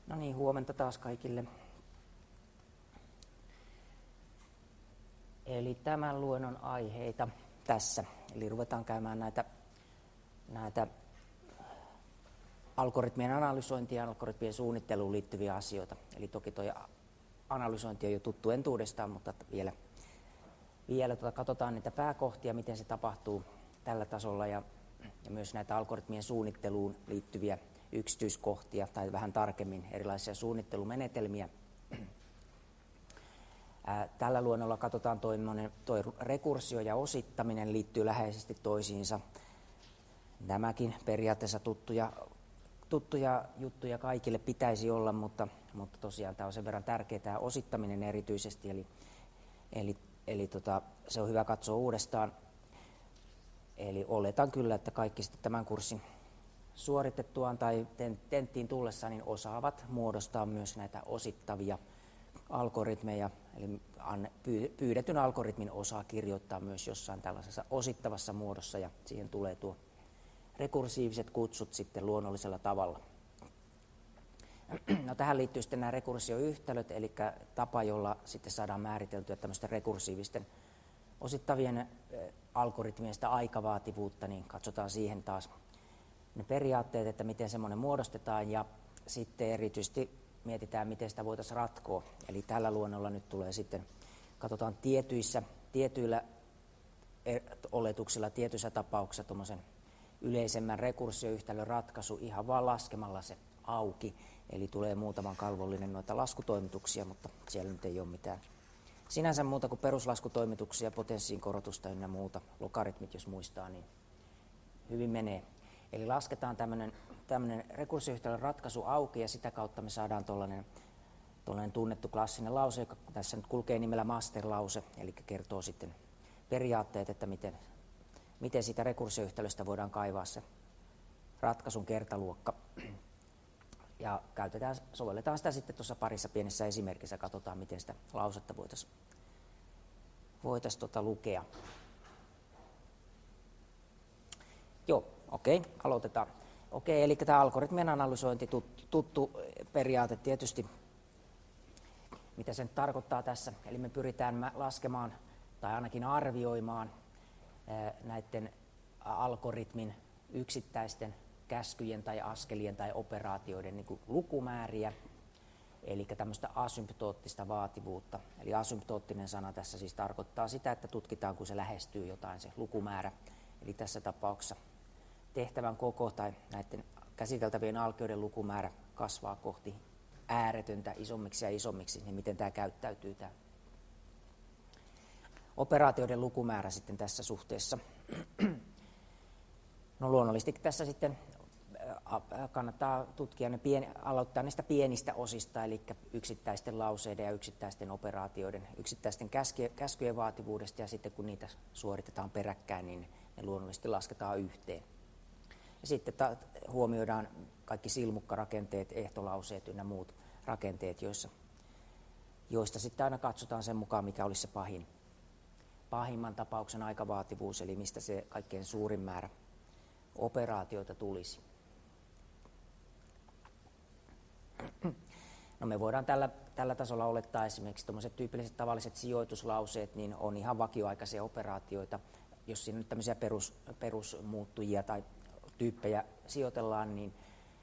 No niin, huomenta taas kaikille. Eli tämän luennon aiheita tässä. Eli ruvetaan käymään näitä algoritmien analysointia ja algoritmien suunnitteluun liittyviä asioita. Eli toki tuo analysointi on jo tuttu entuudestaan, mutta vielä katsotaan niitä pääkohtia, miten se tapahtuu tällä tasolla ja myös näitä algoritmien suunnitteluun liittyviä yksityiskohtia tai vähän tarkemmin erilaisia suunnittelumenetelmiä. Tällä luonnolla katsotaan toi rekursio ja osittaminen liittyy läheisesti toisiinsa. Nämäkin periaatteessa tuttuja juttuja kaikille pitäisi olla, mutta tosiaan tämä on sen verran tärkeää tämä osittaminen erityisesti, eli se on hyvä katsoa uudestaan. Eli oletan kyllä, että kaikki sitten tämän kurssin suoritettuaan tai tenttiin tullessaan niin osaavat muodostaa myös näitä osittavia algoritmeja, eli pyydetyn algoritmin osaa kirjoittaa myös jossain tällaisessa osittavassa muodossa, ja siihen tulee tuo rekursiiviset kutsut sitten luonnollisella tavalla. No, tähän liittyy sitten nämä rekursioyhtälöt, eli tapa, jolla sitten saadaan määriteltyä tämmöisten rekursiivisten osittavien algoritmien sitä aikavaativuutta, niin katsotaan siihen taas ne periaatteet, että miten semmoinen muodostetaan, ja sitten erityisesti mietitään, miten sitä voitaisiin ratkoa. Eli tällä luonnolla nyt tulee sitten, katsotaan tietyillä oletuksilla, tietyissä tapauksissa tuommoisen yleisemmän rekursioyhtälön ratkaisu ihan vaan laskemalla se auki. Eli tulee muutaman kalvollinen noita laskutoimituksia, mutta siellä nyt ei ole mitään sinänsä muuta kuin peruslaskutoimituksia, potenssiin korotusta ynnä muuta. Logaritmit, jos muistaa, niin hyvin menee. Eli lasketaan tämmöinen rekursioyhtälön ratkaisu auki, ja sitä kautta me saadaan tuollainen tunnettu klassinen lause, joka tässä nyt kulkee nimellä master-lause, eli kertoo sitten periaatteet, että miten siitä rekursioyhtälöstä voidaan kaivaa se ratkaisun kertaluokka. Ja sovelletaan sitä sitten tuossa parissa pienessä esimerkissä, katsotaan miten sitä lausetta voitaisiin lukea. Joo, okei, aloitetaan. Okei, eli tämä algoritmien analysointi, tuttu periaate tietysti, mitä se nyt tarkoittaa tässä. Eli me pyritään laskemaan tai ainakin arvioimaan näiden algoritmin yksittäisten käskyjen tai askelien tai operaatioiden niin kuin lukumääriä, eli tämmöistä asymptoottista vaativuutta. Eli asymptoottinen sana tässä siis tarkoittaa sitä, että tutkitaan, kun se lähestyy jotain, se lukumäärä. Eli tässä tapauksessa tehtävän koko tai näiden käsiteltävien alkeuden lukumäärä kasvaa kohti ääretöntä isommiksi ja isommiksi, niin miten tämä käyttäytyy, tämä operaatioiden lukumäärä sitten tässä suhteessa. No, luonnollisesti tässä sitten kannattaa tutkia aloittaa niistä pienistä osista, eli yksittäisten lauseiden ja yksittäisten operaatioiden, yksittäisten käskyjen vaativuudesta, ja sitten kun niitä suoritetaan peräkkäin, niin ne luonnollisesti lasketaan yhteen. Ja sitten huomioidaan kaikki silmukkarakenteet, ehtolauseet ynnä muut rakenteet, joista sitten aina katsotaan sen mukaan, mikä olisi se pahimman tapauksen aikavaativuus, eli mistä se kaikkein suurin määrä operaatioita tulisi. No, me voidaan tällä tasolla olettaa esimerkiksi tuommoiset tyypilliset tavalliset sijoituslauseet, niin on ihan vakioaikaisia operaatioita. Jos siinä nyt tämmöisiä perusmuuttujia tai tyyppejä sijoitellaan, niin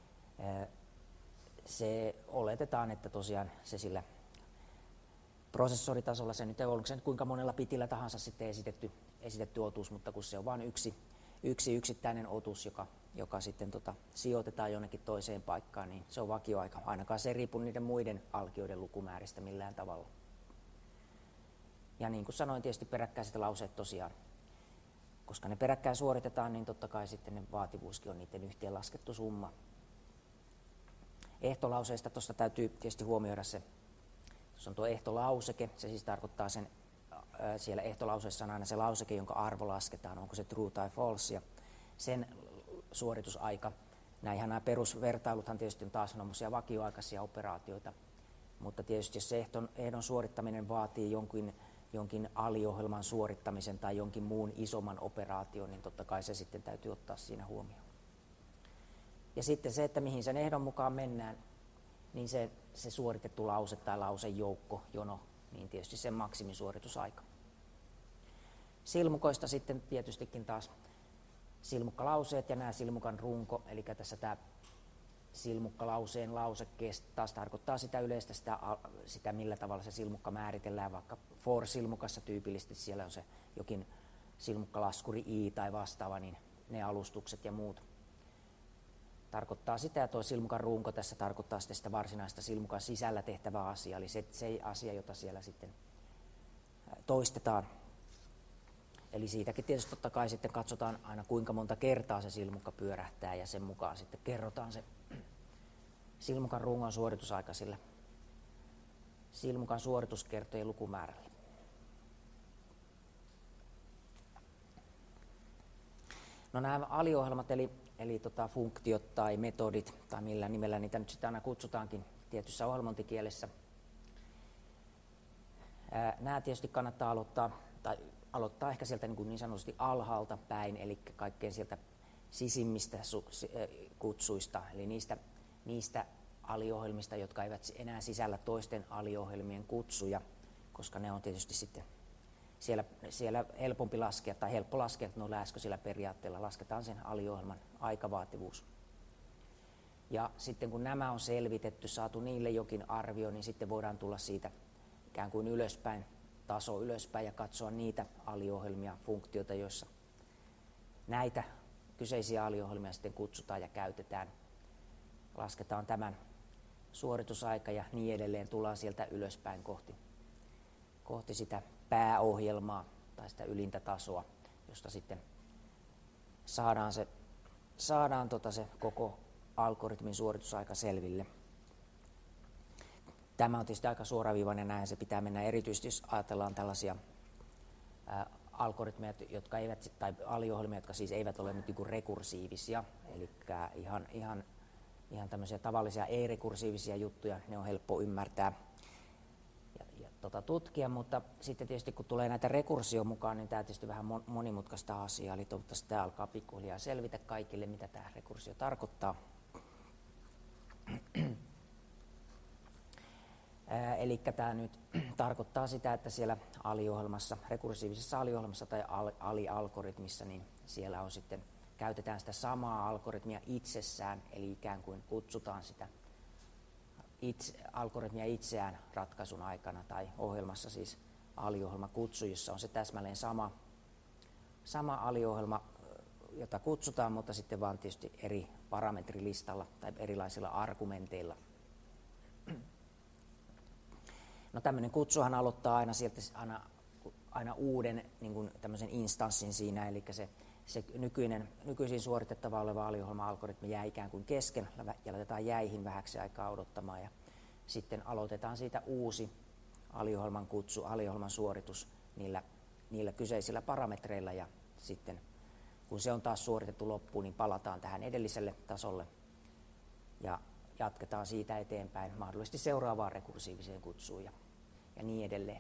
se oletetaan, että tosiaan se sillä prosessoritasolla, se nyt ei ollut se kuinka monella bitillä tahansa sitten esitetty otus, mutta kun se on vain yksi yksittäinen otus, joka sitten sijoitetaan jonnekin toiseen paikkaan, niin se on vakioaika. Ainakaan se ei riipu niiden muiden alkioiden lukumääristä millään tavalla. Ja niin kuin sanoin, tietysti peräkkäiset lauseet tosiaan, koska ne peräkkäin suoritetaan, niin totta kai sitten ne vaativuuskin on niiden yhteenlaskettu summa. Ehtolauseista tuossa täytyy tietysti huomioida se, jos on tuo ehtolauseke, se siis tarkoittaa siellä ehtolauseessa on aina se lauseke, jonka arvo lasketaan, onko se true tai false, ja sen suoritusaika. Nämä perusvertailuthan tietysti on taas semmoisia vakioaikaisia operaatioita, mutta tietysti jos se ehdon suorittaminen vaatii jonkin aliohjelman suorittamisen tai jonkin muun isomman operaation, niin totta kai se sitten täytyy ottaa siinä huomioon. Ja sitten se, että mihin sen ehdon mukaan mennään, niin se suoritettu lause tai lausejoukko, jono, niin tietysti sen maksimisuoritusaika. Silmukoista sitten tietystikin taas silmukkalauseet ja nämä silmukan runko, eli tässä tämä silmukkalauseen lause taas tarkoittaa sitä yleistä sitä, millä tavalla se silmukka määritellään, vaikka for-silmukassa tyypillisesti siellä on se jokin silmukkalaskuri i tai vastaava, niin ne alustukset ja muut tarkoittaa sitä, ja tuo silmukan runko tässä tarkoittaa sitä varsinaista silmukan sisällä tehtävää asiaa, eli se asia, jota siellä sitten toistetaan. Eli siitäkin tietysti totta kai sitten katsotaan aina kuinka monta kertaa se silmukka pyörähtää, ja sen mukaan sitten kerrotaan se silmukan rungon suoritusaika sille silmukan suorituskertojen lukumäärälle. No nämä aliohjelmat eli funktiot tai metodit tai millä nimellä niitä nyt sitten aina kutsutaankin tietyssä ohjelmointikielessä. Nämä tietysti kannattaa aloittaa ehkä sieltä niin sanotusti alhaalta päin, eli kaikkein sieltä sisimmistä kutsuista, eli niistä aliohjelmista, jotka eivät enää sisällä toisten aliohjelmien kutsuja, koska ne on tietysti sitten siellä helpompi laskea, tai helppo laskea noilla äskeisillä periaatteilla, lasketaan sen aliohjelman aikavaativuus. Ja sitten kun nämä on selvitetty, saatu niille jokin arvio, niin sitten voidaan tulla siitä ikään kuin ylöspäin, taso ylöspäin ja katsoa niitä aliohjelmia, funktioita, joissa näitä kyseisiä aliohjelmia sitten kutsutaan ja käytetään. Lasketaan tämän suoritusaika ja niin edelleen, tullaan sieltä ylöspäin kohti sitä pääohjelmaa tai sitä ylintä tasoa, josta sitten saadaan se koko algoritmin suoritusaika selville. Tämä on tietysti aika suoraviivainen, näin se pitää mennä, erityisesti jos ajatellaan tällaisia algoritmeja, jotka eivät, tai aliohjelmia, jotka siis eivät ole nyt niin kuin rekursiivisia, eli ihan tämmöisiä tavallisia ei-rekursiivisia juttuja, ne on helppo ymmärtää ja tutkia, mutta sitten tietysti kun tulee näitä rekursioon mukaan, niin tämä tietysti vähän monimutkaista asiaa, eli toivottavasti tämä alkaa pikkuhiljaa selvitä kaikille, mitä tämä rekursio tarkoittaa. Eli tämä nyt tarkoittaa sitä, että siellä aliohjelmassa, rekursiivisessa aliohjelmassa tai alialgoritmissa, niin siellä on sitten, käytetään sitä samaa algoritmia itsessään, eli ikään kuin kutsutaan sitä algoritmia itseään ratkaisun aikana, tai ohjelmassa siis aliohjelmakutsu, jossa on se täsmälleen sama aliohjelma, jota kutsutaan, mutta sitten vaan tietysti eri parametrilistalla tai erilaisilla argumenteilla. No tämmöinen kutsuhan aloittaa aina sieltä aina uuden niin kuin tämmöisen instanssin siinä, eli se nykyisin suoritettava oleva aliohjelma-algoritmi jää ikään kuin kesken ja laitetaan jäihin vähäksi aikaa odottamaan, ja sitten aloitetaan siitä uusi aliohjelman kutsu, aliohjelman suoritus niillä kyseisillä parametreilla, ja sitten kun se on taas suoritettu loppuun, niin palataan tähän edelliselle tasolle ja jatketaan siitä eteenpäin mahdollisesti seuraavaan rekursiiviseen kutsuun ja niin edelleen.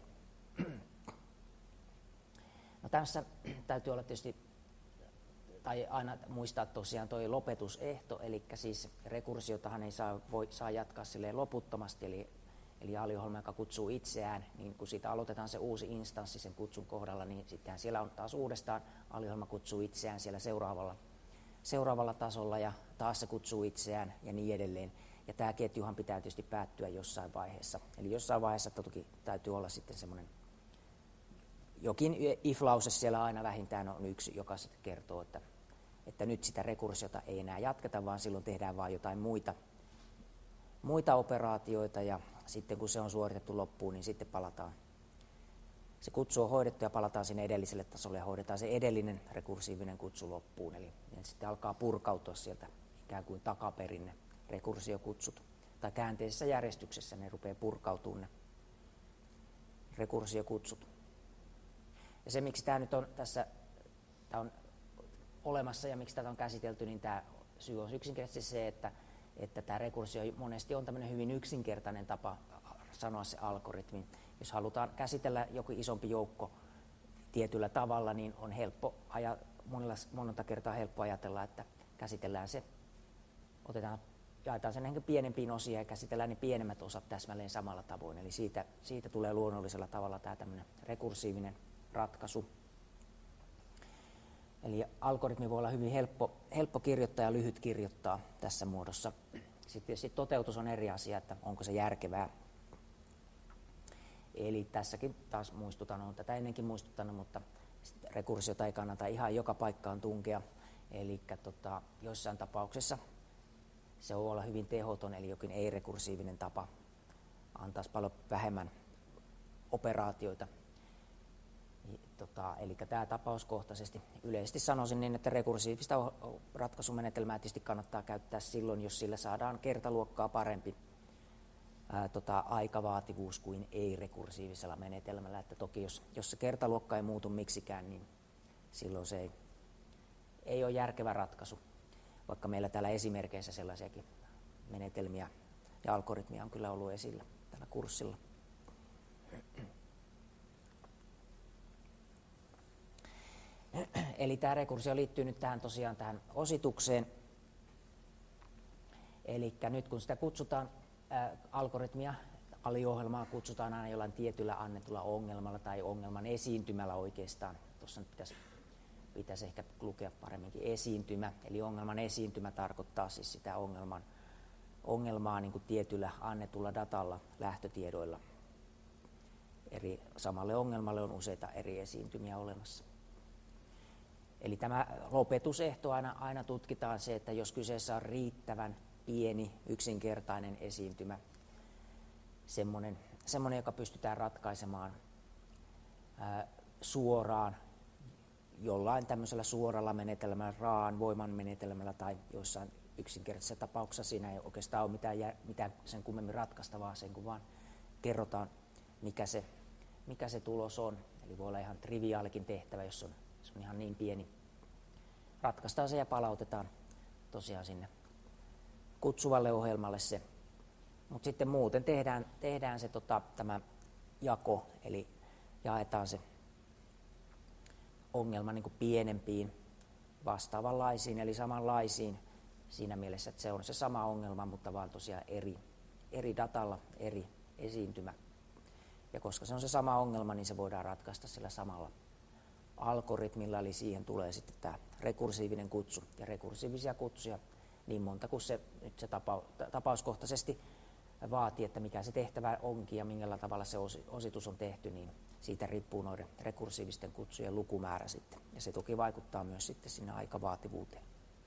No tässä täytyy olla tietysti, tai aina muistaa tosiaan tuo lopetusehto, eli siis rekursiotahan ei saa jatkaa silleen loputtomasti, eli aliohjelma, joka kutsuu itseään, niin kun siitä aloitetaan se uusi instanssi sen kutsun kohdalla, niin sittenhän siellä on taas uudestaan aliohjelma kutsuu itseään siellä seuraavalla tasolla, ja taas se kutsuu itseään ja niin edelleen. Ja tämä ketjuhan pitää tietysti päättyä jossain vaiheessa. Eli jossain vaiheessa toki täytyy olla sitten semmoinen jokin if-lause siellä aina vähintään on yksi, joka sitten kertoo, että nyt sitä rekursiota ei enää jatketa, vaan silloin tehdään vain jotain muita operaatioita, ja sitten kun se on suoritettu loppuun, niin sitten palataan. Se kutsu on hoidettu ja palataan sinne edelliselle tasolle ja hoidetaan se edellinen rekursiivinen kutsu loppuun. Eli sitten alkaa purkautua sieltä ikään kuin takaperin ne rekursiokutsut, tai käänteisessä järjestyksessä ne rupeaa purkautumaan ne rekursiokutsut. Ja se, miksi tämä nyt on tässä on olemassa ja miksi tätä on käsitelty, niin tämä syy on yksinkertaisesti se, että tämä rekursio monesti on tämmöinen hyvin yksinkertainen tapa sanoa se algoritmi. Jos halutaan käsitellä joku isompi joukko tietyllä tavalla, niin on monta kertaa helppo ajatella, että käsitellään se, otetaan jaetaan sen ehkä pienempiin osiin ja käsitellään ne pienemmät osat täsmälleen samalla tavoin. Eli siitä tulee luonnollisella tavalla tämä tämmöinen rekursiivinen ratkaisu. Eli algoritmi voi olla hyvin helppo kirjoittaa ja lyhyt kirjoittaa tässä muodossa. Sitten tietysti toteutus on eri asia, että onko se järkevää. Eli tässäkin taas muistutan, olen tätä ennenkin muistuttanut, mutta rekursiota ei kannata ihan joka paikkaan tunkea. Eli joissain tapauksessa se voi olla hyvin tehoton, eli jokin ei-rekursiivinen tapa antaisi paljon vähemmän operaatioita. Eli tämä tapauskohtaisesti yleisesti sanoisin niin, että rekursiivista ratkaisumenetelmää tietysti kannattaa käyttää silloin, jos sillä saadaan kertaluokkaa parempi aikavaativuus kuin ei-rekursiivisella menetelmällä. Että toki jos se kertaluokka ei muutu miksikään, niin silloin se ei ole järkevä ratkaisu, vaikka meillä täällä esimerkkeissä sellaisiakin menetelmiä ja algoritmia on kyllä ollut esillä tällä kurssilla. Eli tämä rekursio liittyy nyt tosiaan tähän ositukseen. Eli nyt kun sitä kutsutaan, algoritmia, aliohjelmaa kutsutaan aina jollain tietyllä annetulla ongelmalla tai ongelman esiintymällä oikeastaan. Tuossa nyt pitäisi ehkä lukea paremminkin esiintymä. Eli ongelman esiintymä tarkoittaa siis sitä ongelmaa niin kuin tietyllä annetulla datalla, lähtötiedoilla. Samalle ongelmalle on useita eri esiintymiä olemassa. Eli tämä lopetusehto aina tutkitaan se, että jos kyseessä on riittävän pieni, yksinkertainen esiintymä, semmoinen, joka pystytään ratkaisemaan suoraan jollain tämmöisellä suoralla menetelmällä, raan voiman menetelmällä tai joissain yksinkertaisessa tapauksessa siinä ei oikeastaan ole mitään sen kummemmin ratkaistavaa, sen kun vaan kerrotaan, mikä se tulos on. Eli voi olla ihan triviaalikin tehtävä, jos on ihan niin pieni. Ratkaistaan se ja palautetaan tosiaan sinne kutsuvalle ohjelmalle se. Mutta sitten muuten tehdään se tämä jako, eli jaetaan se ongelma niin kuin pienempiin vastaavanlaisiin, eli samanlaisiin siinä mielessä, että se on se sama ongelma, mutta vaan tosiaan eri datalla, eri esiintymä. Ja koska se on se sama ongelma, niin se voidaan ratkaista sillä samalla algoritmilla, eli siihen tulee sitten tämä rekursiivinen kutsu. Ja rekursiivisia kutsuja niin monta kuin se tapauskohtaisesti vaatii, että mikä se tehtävä onkin ja millä tavalla se ositus on tehty, niin siitä riippuu noiden rekursiivisten kutsujen lukumäärä sitten. Ja se toki vaikuttaa myös sitten sinne aikavaativuuteen.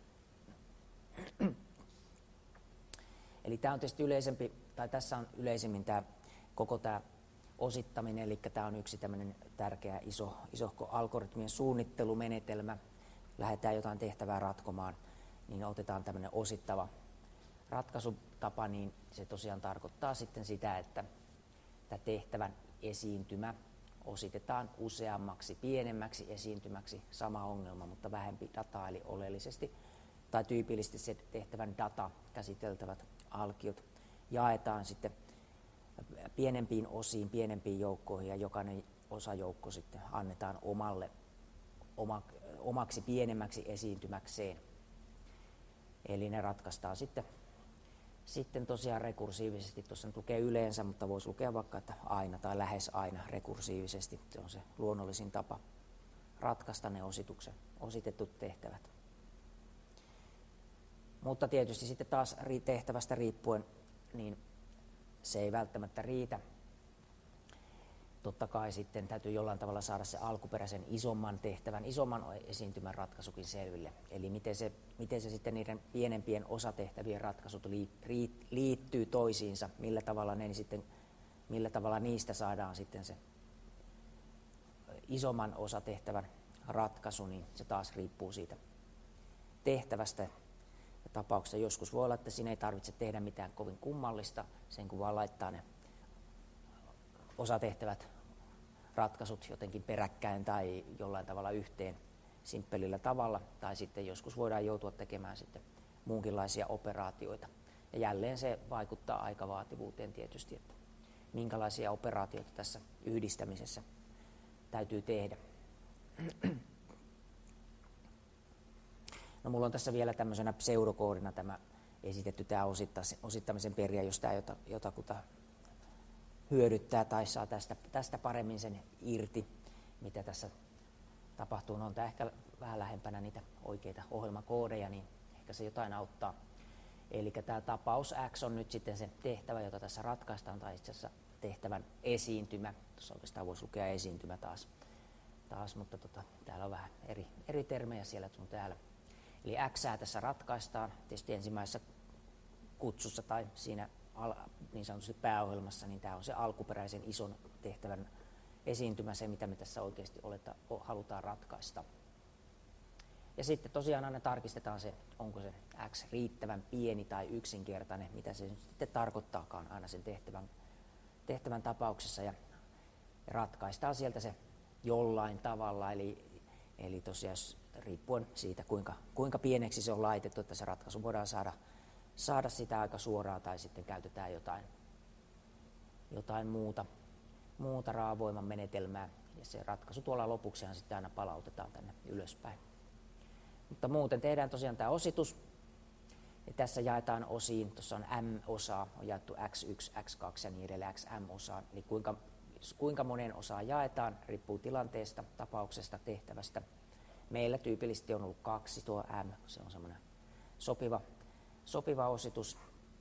Eli tämä on tietysti yleisempi, tai tässä on yleisemmin koko tämä osittaminen, eli tämä on yksi tämmöinen tärkeä isohko algoritmien suunnittelumenetelmä. Lähdetään jotain tehtävää ratkomaan, niin otetaan tämmöinen osittava ratkaisutapa, niin se tosiaan tarkoittaa sitten sitä, että tämä tehtävän esiintymä ositetaan useammaksi pienemmäksi esiintymäksi sama ongelma, mutta vähempi dataa, eli oleellisesti tai tyypillisesti se tehtävän data käsiteltävät alkiot jaetaan sitten pienempiin osiin, pienempiin joukkoihin, ja jokainen osajoukko sitten annetaan omaksi pienemmäksi esiintymäkseen. Eli ne ratkaistaan sitten tosiaan rekursiivisesti. Tuossa nyt lukee yleensä, mutta voisi lukea vaikka, että aina tai lähes aina rekursiivisesti. Se on se luonnollisin tapa ratkaista ne ositetut tehtävät. Mutta tietysti sitten taas tehtävästä riippuen, niin se ei välttämättä riitä. Totta kai sitten täytyy jollain tavalla saada se alkuperäisen isomman esiintymän ratkaisukin selville. Eli miten se sitten niiden pienempien osatehtävien ratkaisut liittyy toisiinsa, millä tavalla niistä saadaan sitten se isomman osatehtävän ratkaisu, niin se taas riippuu siitä tehtävästä. Ja tapauksessa joskus voi olla, että siinä ei tarvitse tehdä mitään kovin kummallista, sen kun vaan laittaa ne osatehtävät ratkaisut jotenkin peräkkäin tai jollain tavalla yhteen simppelillä tavalla, tai sitten joskus voidaan joutua tekemään sitten muunkinlaisia operaatioita. Ja jälleen se vaikuttaa aikavaativuuteen tietysti, että minkälaisia operaatioita tässä yhdistämisessä täytyy tehdä. No mulla on tässä vielä tämmöisenä pseudokoodina tämä esitetty tämä osittamisen periaate, jos tämä jotakuta hyödyttää tai saa tästä paremmin sen irti, mitä tässä tapahtuu. No, on tämä ehkä vähän lähempänä niitä oikeita ohjelmakoodeja, niin ehkä se jotain auttaa. Eli tämä tapaus X on nyt sitten se tehtävä, jota tässä ratkaistaan, tai itse asiassa tehtävän esiintymä. Tuossa oikeastaan voisi lukea esiintymä taas mutta täällä on vähän eri termejä siellä sun täällä. Eli X tässä ratkaistaan tietysti ensimmäisessä kutsussa tai siinä niin sanotusti pääohjelmassa, niin tämä on se alkuperäisen ison tehtävän esiintymä, se mitä me tässä oikeasti halutaan ratkaista. Ja sitten tosiaan aina tarkistetaan se, onko se X riittävän pieni tai yksinkertainen, mitä se sitten tarkoittaakaan aina sen tehtävän tapauksessa, ja ratkaistaan sieltä se jollain tavalla, eli tosiaan riippuen siitä, kuinka pieneksi se on laitettu, että se ratkaisu voidaan saada sitä aika suoraan, tai sitten käytetään jotain muuta raavoiman menetelmää, ja se ratkaisu tuolla lopuksihan sitten aina palautetaan tänne ylöspäin. Mutta muuten tehdään tosiaan tämä ositus, ja tässä jaetaan osiin, tuossa on m-osaa, on jaettu x1, x2 ja niin edelleen xm-osaan, eli kuinka monen osaan jaetaan, riippuu tilanteesta, tapauksesta, tehtävästä. Meillä tyypillisesti on ollut 2 tuo m, se on semmoinen sopiva ositus.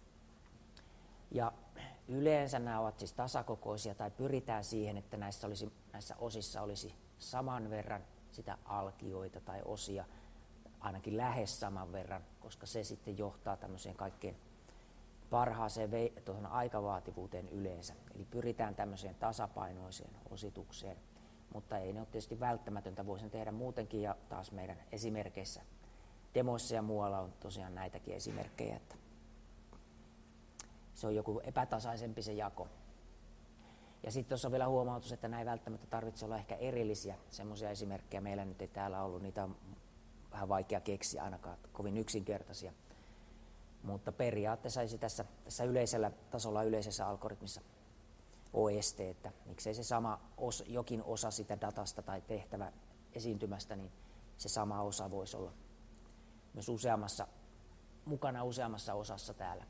Ja yleensä nämä ovat siis tasakokoisia, tai pyritään siihen, että näissä osissa olisi saman verran sitä alkioita tai osia, ainakin lähes saman verran, koska se sitten johtaa tämmöiseen kaikkein parhaaseen tuohon aikavaativuuteen yleensä. Eli pyritään tämmöiseen tasapainoiseen ositukseen, mutta ei ne ole tietysti välttämätöntä, voisin tehdä muutenkin, ja taas meidän esimerkkeissä, demoissa ja muualla on tosiaan näitäkin esimerkkejä, että se on joku epätasaisempi se jako. Ja sitten tuossa on vielä huomautus, että näin välttämättä tarvitse olla ehkä erillisiä semmoisia esimerkkejä. Meillä nyt ei täällä ollut, niitä on vähän vaikea keksiä ainakaan, kovin yksinkertaisia. Mutta periaatteessa tässä yleisellä tasolla, yleisessä algoritmissa ole este, että miksei se sama jokin osa sitä datasta tai tehtävä esiintymästä, niin se sama osa voisi olla myös mukana useammassa osassa täällä,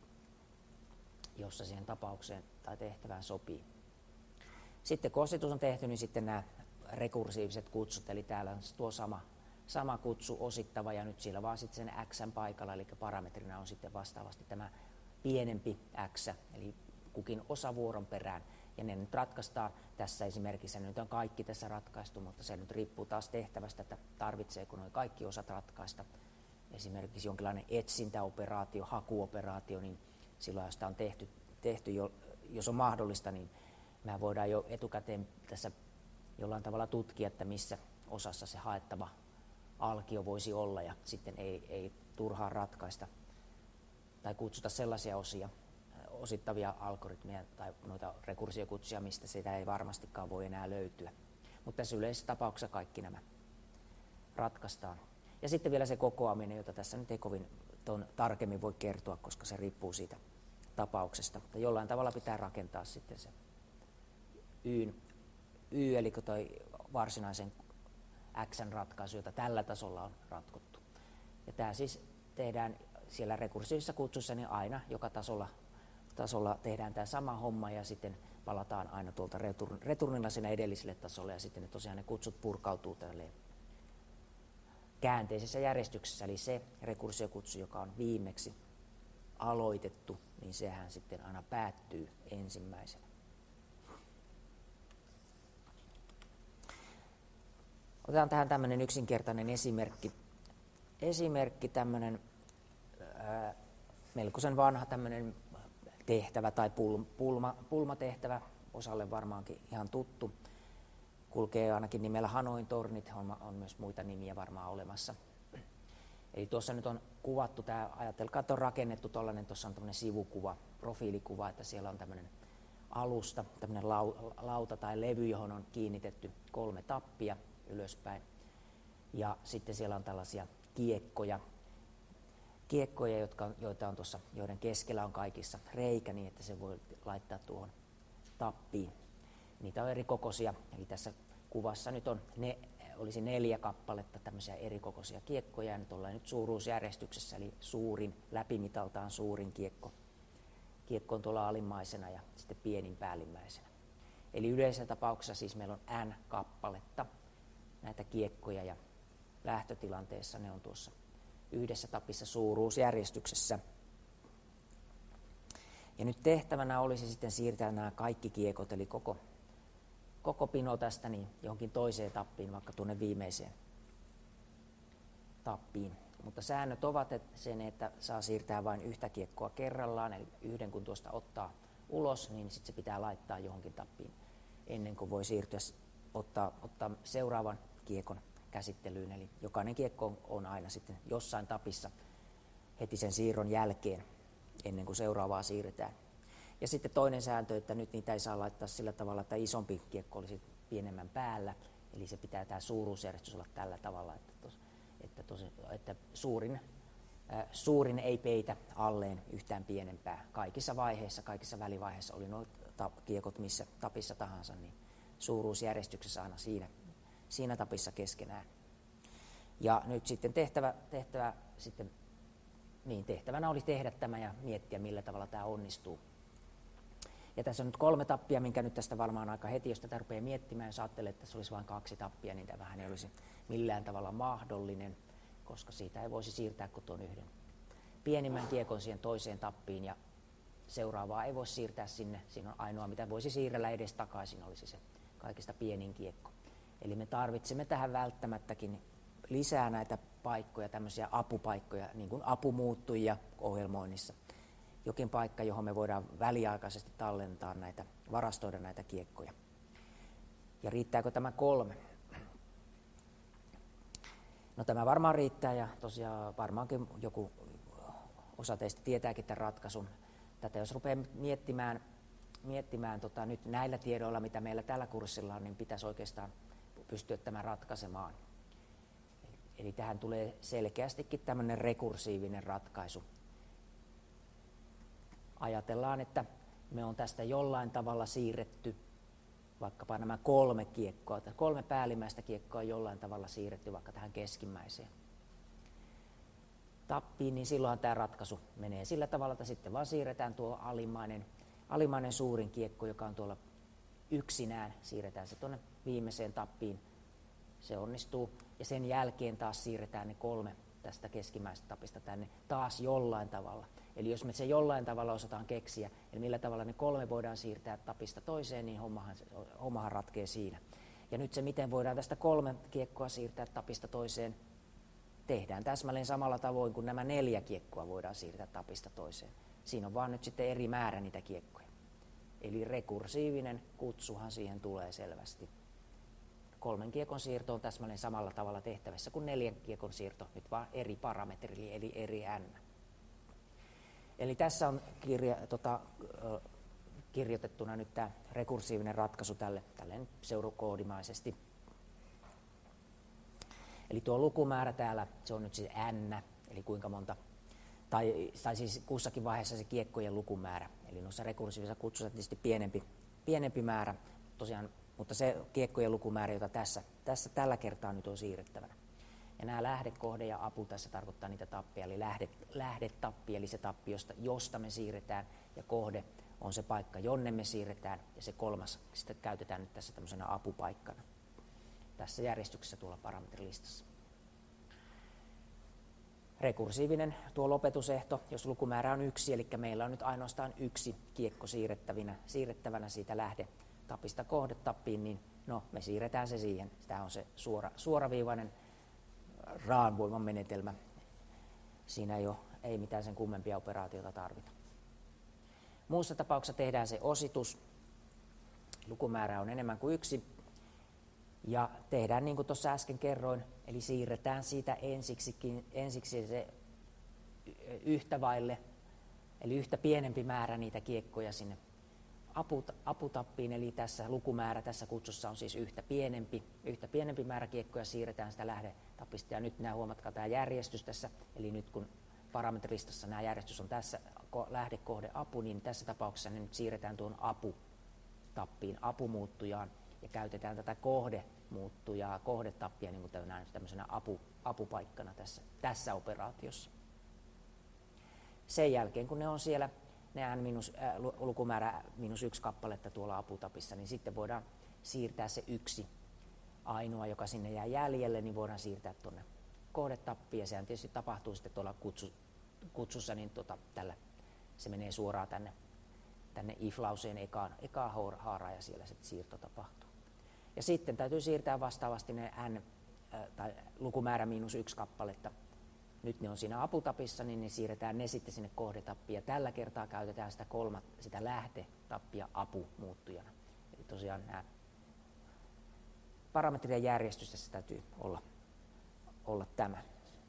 jossa siihen tapaukseen tai tehtävään sopii. Sitten kun ositus on tehty, niin sitten nämä rekursiiviset kutsut, eli täällä on tuo sama kutsu osittava, ja nyt siellä vaan sitten sen x paikalla, eli parametrina on sitten vastaavasti tämä pienempi x, eli kukin osavuoron perään, ja ne nyt ratkaistaan tässä esimerkissä, nyt on kaikki tässä ratkaistu, mutta se nyt riippuu taas tehtävästä, että tarvitseeko nuo kaikki osat ratkaista. Esimerkiksi jonkinlainen etsintäoperaatio, hakuoperaatio, niin silloin sitä on tehty jos on mahdollista, niin mehän voidaan jo etukäteen tässä jollain tavalla tutkia, että missä osassa se haettava alkio voisi olla, ja sitten ei turhaan ratkaista tai kutsuta sellaisia osittavia algoritmeja tai noita rekursiokutsuja, mistä sitä ei varmastikaan voi enää löytyä. Mutta tässä yleisessä tapauksessa kaikki nämä ratkaistaan. Ja sitten vielä se kokoaminen, jota tässä nyt ei kovin tarkemmin voi kertoa, koska se riippuu siitä tapauksesta. Mutta jollain tavalla pitää rakentaa sitten se y, eli toi varsinaisen x:n ratkaisu, jota tällä tasolla on ratkottu. Ja tämä siis tehdään siellä rekursiivisessa kutsussa, niin aina joka tasolla tehdään tämä sama homma, ja sitten palataan aina tuolta returnilla sinne edelliselle tasolle, ja sitten tosiaan ne kutsut purkautuu tälleen käänteisessä järjestyksessä, eli se rekursiokutsu, joka on viimeksi aloitettu, niin sehän sitten aina päättyy ensimmäisenä. Otetaan tähän tämmöinen yksinkertainen esimerkki tämmöinen melkoisen vanha tämmöinen tehtävä tai pulmatehtävä, osalle varmaankin ihan tuttu. Kulkee ainakin nimellä Hanoin tornit, on myös muita nimiä varmaan olemassa. Eli tuossa nyt on kuvattu tämä, ajatelkaa, että on rakennettu tuollainen, tuossa on tämmöinen sivukuva, profiilikuva, että siellä on tämmöinen alusta, tämmöinen lauta tai levy, johon on kiinnitetty 3 tappia ylöspäin. Ja sitten siellä on tällaisia kiekkoja, joita on tuossa, joiden keskellä on kaikissa reikä, niin että se voi laittaa tuohon tappiin. Niitä on eri kokoisia, eli tässä kuvassa nyt on ne olisi 4 kappaletta tämmöisiä erikokoisia kiekkoja, ja nyt ollaan nyt suuruusjärjestyksessä, eli läpimitaltaan suurin kiekko on tuolla alimmaisena ja sitten pienin päällimmäisenä. Eli yleisessä tapauksessa siis meillä on N kappaletta näitä kiekkoja, ja lähtötilanteessa ne on tuossa yhdessä tapissa suuruusjärjestyksessä. Ja nyt tehtävänä olisi sitten siirtää nämä kaikki kiekot, eli koko pino tästä niin johonkin toiseen tappiin, vaikka tuonne viimeiseen tappiin. Mutta säännöt ovat sen, että saa siirtää vain yhtä kiekkoa kerrallaan, eli yhden kun tuosta ottaa ulos, niin sitten se pitää laittaa johonkin tappiin ennen kuin voi siirtyä ottaa seuraavan kiekon käsittelyyn. Eli jokainen kiekko on aina sitten jossain tapissa heti sen siirron jälkeen, ennen kuin seuraavaa siirretään. Ja sitten toinen sääntö, että nyt niitä ei saa laittaa sillä tavalla, että isompi kiekko olisi pienemmän päällä. Eli se pitää tämä suuruusjärjestys olla tällä tavalla, että suurin ei peitä alleen yhtään pienempää. Kaikissa vaiheissa, kaikissa välivaiheissa, oli nuo kiekot missä tapissa tahansa, niin suuruusjärjestyksessä aina siinä tapissa keskenään. Ja nyt sitten tehtävänä oli tehdä tämä ja miettiä, millä tavalla tämä onnistuu. Ja tässä on nyt 3 tappia, minkä nyt tästä varmaan aika heti, jos tätä rupeaa miettimään, jos ajattelee, että tässä olisi vain 2 tappia, niin tämä vähän ei olisi millään tavalla mahdollinen, koska siitä ei voisi siirtää kuin tuon yhden pienimmän kiekon siihen toiseen tappiin, ja seuraavaa ei voisi siirtää sinne. Siinä on ainoa, mitä voisi siirrellä edes takaisin, olisi se kaikista pienin kiekko. Eli me tarvitsemme tähän välttämättäkin lisää näitä paikkoja, tämmöisiä apupaikkoja, niin kuin apumuuttujia ohjelmoinnissa. Jokin paikka, johon me voidaan väliaikaisesti varastoida näitä kiekkoja. Ja riittääkö tämä 3? No tämä varmaan riittää, ja tosiaan varmaankin joku osa teistä tietääkin tämän ratkaisun. Tätä jos rupeaa miettimään nyt näillä tiedoilla, mitä meillä tällä kurssilla on, niin pitäisi oikeastaan pystyä tämän ratkaisemaan. Eli tähän tulee selkeästikin tämmöinen rekursiivinen ratkaisu. Ajatellaan, että me on tästä jollain tavalla siirretty vaikkapa nämä 3 kiekkoa, tai 3 päällimmäistä kiekkoa jollain tavalla siirretty vaikka tähän keskimmäiseen tappiin, niin silloinhan tämä ratkaisu menee sillä tavalla, että sitten vaan siirretään tuo alimmainen suurin kiekko, joka on tuolla yksinään, siirretään se tuonne viimeiseen tappiin, se onnistuu, ja sen jälkeen taas siirretään ne 3 tästä keskimmäisestä tapista tänne taas jollain tavalla. Eli jos me se jollain tavalla osataan keksiä, eli millä tavalla ne 3 voidaan siirtää tapista toiseen, niin hommahan ratkee siinä. Ja nyt se, miten voidaan tästä 3 kiekkoa siirtää tapista toiseen, tehdään täsmälleen samalla tavoin kuin nämä 4 kiekkoa voidaan siirtää tapista toiseen. Siinä on vaan nyt sitten eri määrä niitä kiekkoja. Eli rekursiivinen kutsuhan siihen tulee selvästi. 3 kiekon siirto on täsmälleen samalla tavalla tehtävissä kuin 4 kiekon siirto, nyt vaan eri parametri, eli eri n. Eli tässä on kirjoitettuna nyt tämä rekursiivinen ratkaisu tälleen pseudokoodimaisesti. Eli tuo lukumäärä täällä, se on nyt siis n, eli kuinka monta, tai siis kussakin vaiheessa se kiekkojen lukumäärä. Eli noissa rekursiivisissa kutsuissa tietysti pienempi määrä, tosiaan, mutta se kiekkojen lukumäärä, jota tässä tällä kertaa nyt on siirrettävänä. Ja nämä lähde, kohde ja apu tässä tarkoittaa niitä tappeja, eli lähdetappi, eli se tappi, josta me siirretään, ja kohde on se paikka, jonne me siirretään, ja se 3 sitten käytetään nyt tässä tämmöisenä apupaikkana. Tässä järjestyksessä tuolla parametrilistassa. Rekursiivinen tuo lopetusehto, jos lukumäärä on 1, eli meillä on nyt ainoastaan 1 kiekko siirrettävänä siitä lähdetapista kohdetappiin, niin no, me siirretään se siihen. Tämä on se suoraviivainen raanvoiman menetelmä. Siinä ei mitään sen kummempia operaatiota tarvita. Muussa tapauksessa tehdään se ositus. Lukumäärä on enemmän kuin 1. Ja tehdään niin kuin tuossa äsken kerroin, eli siirretään siitä ensiksi se yhtä vaille, eli yhtä pienempi määrä niitä kiekkoja sinne aputappiin, eli tässä lukumäärä tässä kutsussa on siis yhtä pienempi määrä kiekkoja siirretään sitä lähdetapista. Ja nyt huomatkaa tämä järjestys tässä, eli nyt kun parametrilistassa nämä järjestys on tässä lähde, kohde, apu, niin tässä tapauksessa ne nyt siirretään tuon aputappiin, apumuuttujaan. ja käytetään tätä kohdemuuttujaa, kohdetappia niin kuin tämmöisenä apupaikkana tässä operaatiossa. Sen jälkeen, kun ne on siellä, ne lukumäärä -1 kappaletta tuolla aputapissa, niin sitten voidaan siirtää se yksi ainoa, joka sinne jää jäljelle, niin voidaan siirtää tuonne kohdetappiin, ja sehän tietysti tapahtuu sitten tuolla kutsussa, niin tällä se menee suoraan tänne if-lauseen ekaan haaraan, ja siellä se siirto tapahtuu. Ja sitten täytyy siirtää vastaavasti ne tai lukumäärä -1 kappaletta. Nyt ne on siinä aputapissa, niin ne siirretään ne sitten sinne kohdetappiin, ja tällä kertaa käytetään sitä lähdetappia apumuuttujana. Eli tosiaan nämä parametrien järjestys tässä täytyy olla tämä.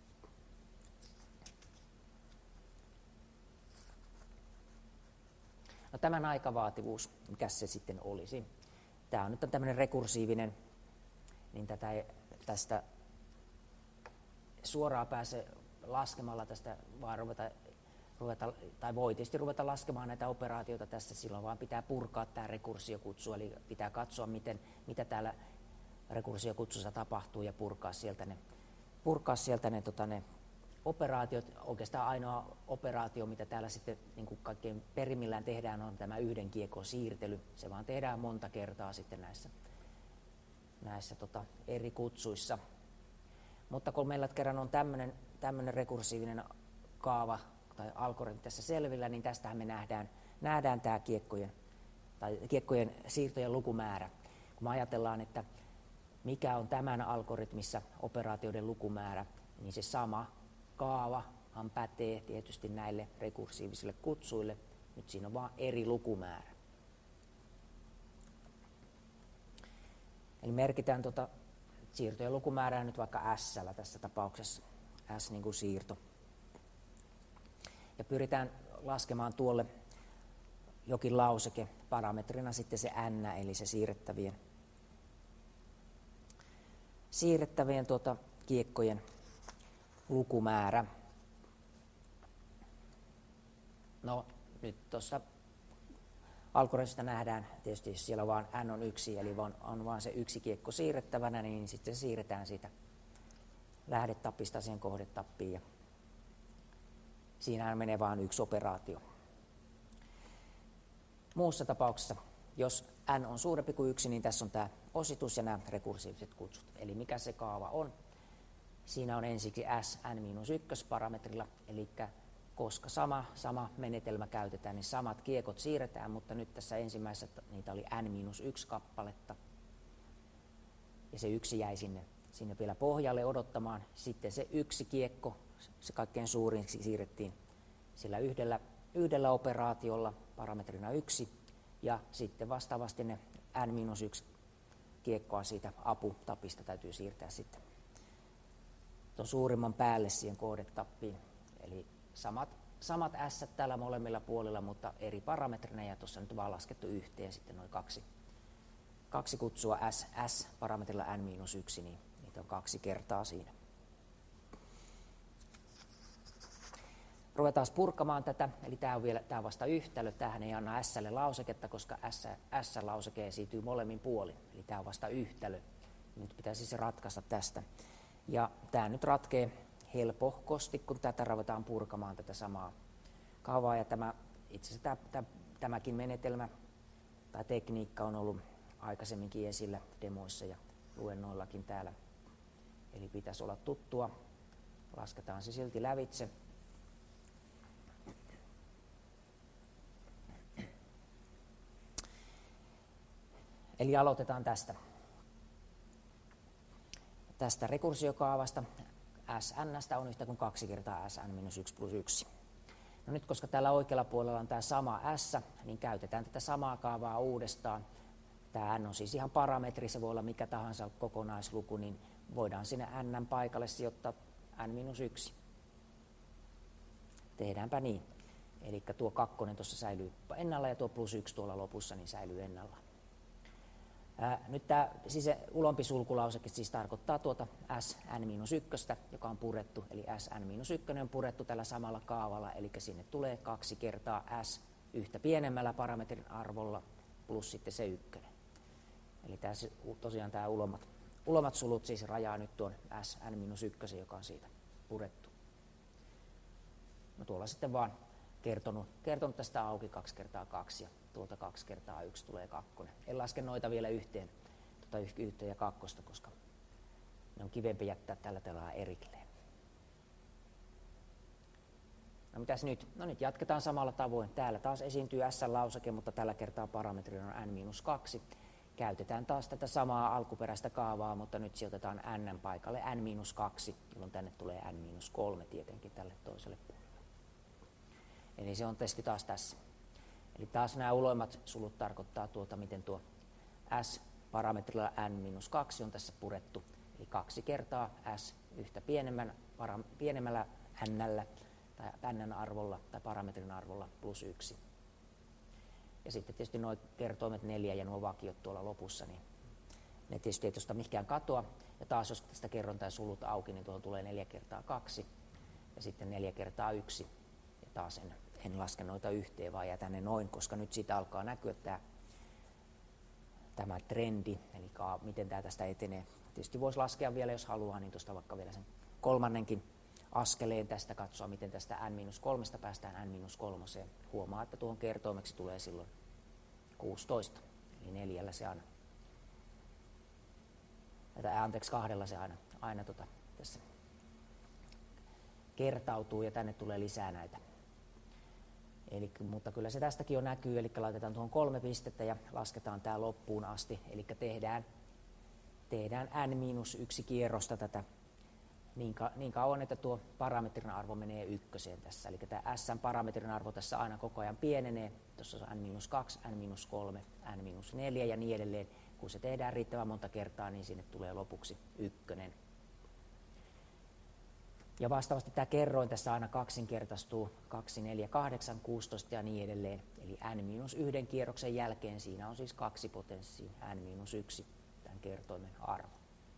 No, tämän aikavaativuus, mikä se sitten olisi? Tämä on nyt tämmöinen rekursiivinen, niin tästä suoraan pääse laskemalla tästä vaan ruveta, tai voi tietysti ruveta laskemaan näitä operaatioita tässä, silloin vaan pitää purkaa tämä rekursiokutsu, eli pitää katsoa, mitä täällä rekursiokutsussa tapahtuu, ja purkaa sieltä ne operaatiot. Oikeastaan ainoa operaatio, mitä täällä sitten niin kuin kaikkein perimmillään tehdään, on tämä yhden kiekon siirtely. Se vaan tehdään monta kertaa sitten näissä eri kutsuissa. Mutta kun meillä kerran on tämmöinen rekursiivinen kaava tai algoritmi tässä selvillä, niin tästähän me nähdään tämä kiekkojen siirtojen lukumäärä. Kun me ajatellaan, että mikä on tämän algoritmissa operaatioiden lukumäärä, niin se sama kaavahan pätee tietysti näille rekursiivisille kutsuille. Nyt siinä on vaan eri lukumäärä. Eli merkitään siirtojen lukumäärää nyt vaikka S-llä tässä tapauksessa. S niin kuin siirto. Ja pyritään laskemaan tuolle jokin lauseke, parametrina sitten se n, eli se siirrettävien kiekkojen lukumäärä. No, nyt tuossa algoritmista nähdään, tietysti jos siellä vaan n on 1, eli on vaan se yksi kiekko siirrettävänä, niin sitten se siirretään siitä lähdetappista siihen kohdetappiin, ja siinähän menee vain yksi operaatio. Muussa tapauksessa, jos n on suurempi kuin 1, niin tässä on tämä ositus ja nämä rekursiiviset kutsut. Eli mikä se kaava on? Siinä on ensiksi s n-1 parametrilla, eli koska sama menetelmä käytetään, niin samat kiekot siirretään, mutta nyt tässä ensimmäisessä niitä oli n-1 kappaletta. Ja se yksi jäi sinne vielä pohjalle odottamaan. Sitten se yksi kiekko, se kaikkein suurin, siirrettiin sillä yhdellä operaatiolla parametrina 1, ja sitten vastaavasti ne n-1 kiekkoa siitä aputapista täytyy siirtää sitten tuon suurimman päälle siihen kohdetappiin. Eli samat S täällä molemmilla puolilla, mutta eri parametrina, ja tuossa nyt vaan laskettu yhteen sitten noin kaksi kutsua S parametrilla n-1, niin niitä on 2 kertaa siinä. Ruvetaan purkamaan tätä, eli tämä on vasta yhtälö, tämähän ei anna S:lle lauseketta, koska S-lauseke esiintyy molemmin puolin, eli tämä on vasta yhtälö. Nyt pitäisi se ratkaista tästä. Ja tämä nyt ratkee helpohkosti, kun tätä ruvetaan purkamaan tätä samaa kaavaa, ja itse asiassa tämäkin menetelmä tai tekniikka on ollut aikaisemminkin esillä demoissa ja luennoillakin täällä, eli pitäisi olla tuttua. Lasketaan se silti lävitse. Eli aloitetaan tästä rekursiokaavasta. Sn:stä on yhtä kuin 2 kertaa Sn-1 plus 1. No nyt, koska täällä oikealla puolella on tämä sama S, niin käytetään tätä samaa kaavaa uudestaan. Tämä n on siis ihan parametri, se voi olla mikä tahansa kokonaisluku, niin voidaan sinne n paikalle sijoittaa n-1. Tehdäänpä niin. Eli tuo 2 tuossa säilyy ennalla, ja tuo plus 1 tuolla lopussa niin säilyy ennalla. Nyt tämä ulompi sulkulauseke siis tarkoittaa tuota Sn-1, joka on purettu, eli Sn-1 on purettu tällä samalla kaavalla, eli sinne tulee 2 kertaa S yhtä pienemmällä parametrin arvolla plus sitten se 1. Eli tosiaan tämä ulomat sulut siis rajaa nyt tuon Sn-1, joka on siitä purettu. No tuolla sitten vaan kertonut tästä auki 2 kertaa 2 ja tuolta 2 kertaa 1 tulee 2. En laske noita vielä yhteen, yhtä ja 2, koska ne on kivempi jättää tällä tavalla erikseen. No mitäs nyt? No nyt jatketaan samalla tavoin. Täällä taas esiintyy S-lauseke, mutta tällä kertaa parametrina on n-2. Käytetään taas tätä samaa alkuperäistä kaavaa, mutta nyt sijoitetaan n paikalle n-2, jolloin tänne tulee n-3 tietenkin tälle toiselle puolelle. Eli se on testi taas tässä. Eli taas nämä uloimmat sulut tarkoittaa miten tuo S-parametrilla n-2 on tässä purettu. Eli 2 kertaa S yhtä pienemmällä n-llä tai n-arvolla tai parametrin arvolla plus 1. Ja sitten tietysti nuo kertoimet 4 ja nuo vakiot tuolla lopussa, niin ne tietysti ei tuosta mihinkään katoa. Ja taas jos tästä kerron tai sulut auki, niin tuohon tulee 4 kertaa 2 ja sitten 4 kertaa 1. Ja taas en laske noita yhteen, vaan jätän ne noin, koska nyt siitä alkaa näkyä tämä trendi, eli miten tämä tästä etenee. Tietysti voisi laskea vielä, jos haluaa, niin tuosta vaikka vielä sen kolmannenkin askeleen tästä katsoa, miten tästä n-3 päästään n-3. Huomaa, että tuohon kertoimeksi tulee silloin 16, eli 4 se aina, kahdella se aina tässä kertautuu ja tänne tulee lisää näitä. Mutta kyllä se tästäkin jo näkyy, eli laitetaan tuohon 3 pistettä ja lasketaan tämä loppuun asti, eli tehdään n-1 kierrosta tätä niin kauan, että tuo parametrin arvo menee 1 tässä. Eli tämä S:n parametrin arvo tässä aina koko ajan pienenee. Tuossa on n-2, n-3, n-4 ja niin edelleen. Kun se tehdään riittävän monta kertaa, niin sinne tulee lopuksi 1. Ja vastaavasti tämä kerroin tässä aina kaksinkertaistuu 2, 4, 8, 16 ja niin edelleen. Eli n-1 kierroksen jälkeen siinä on siis 2 potenssiin n-1 tämän kertoimen arvo.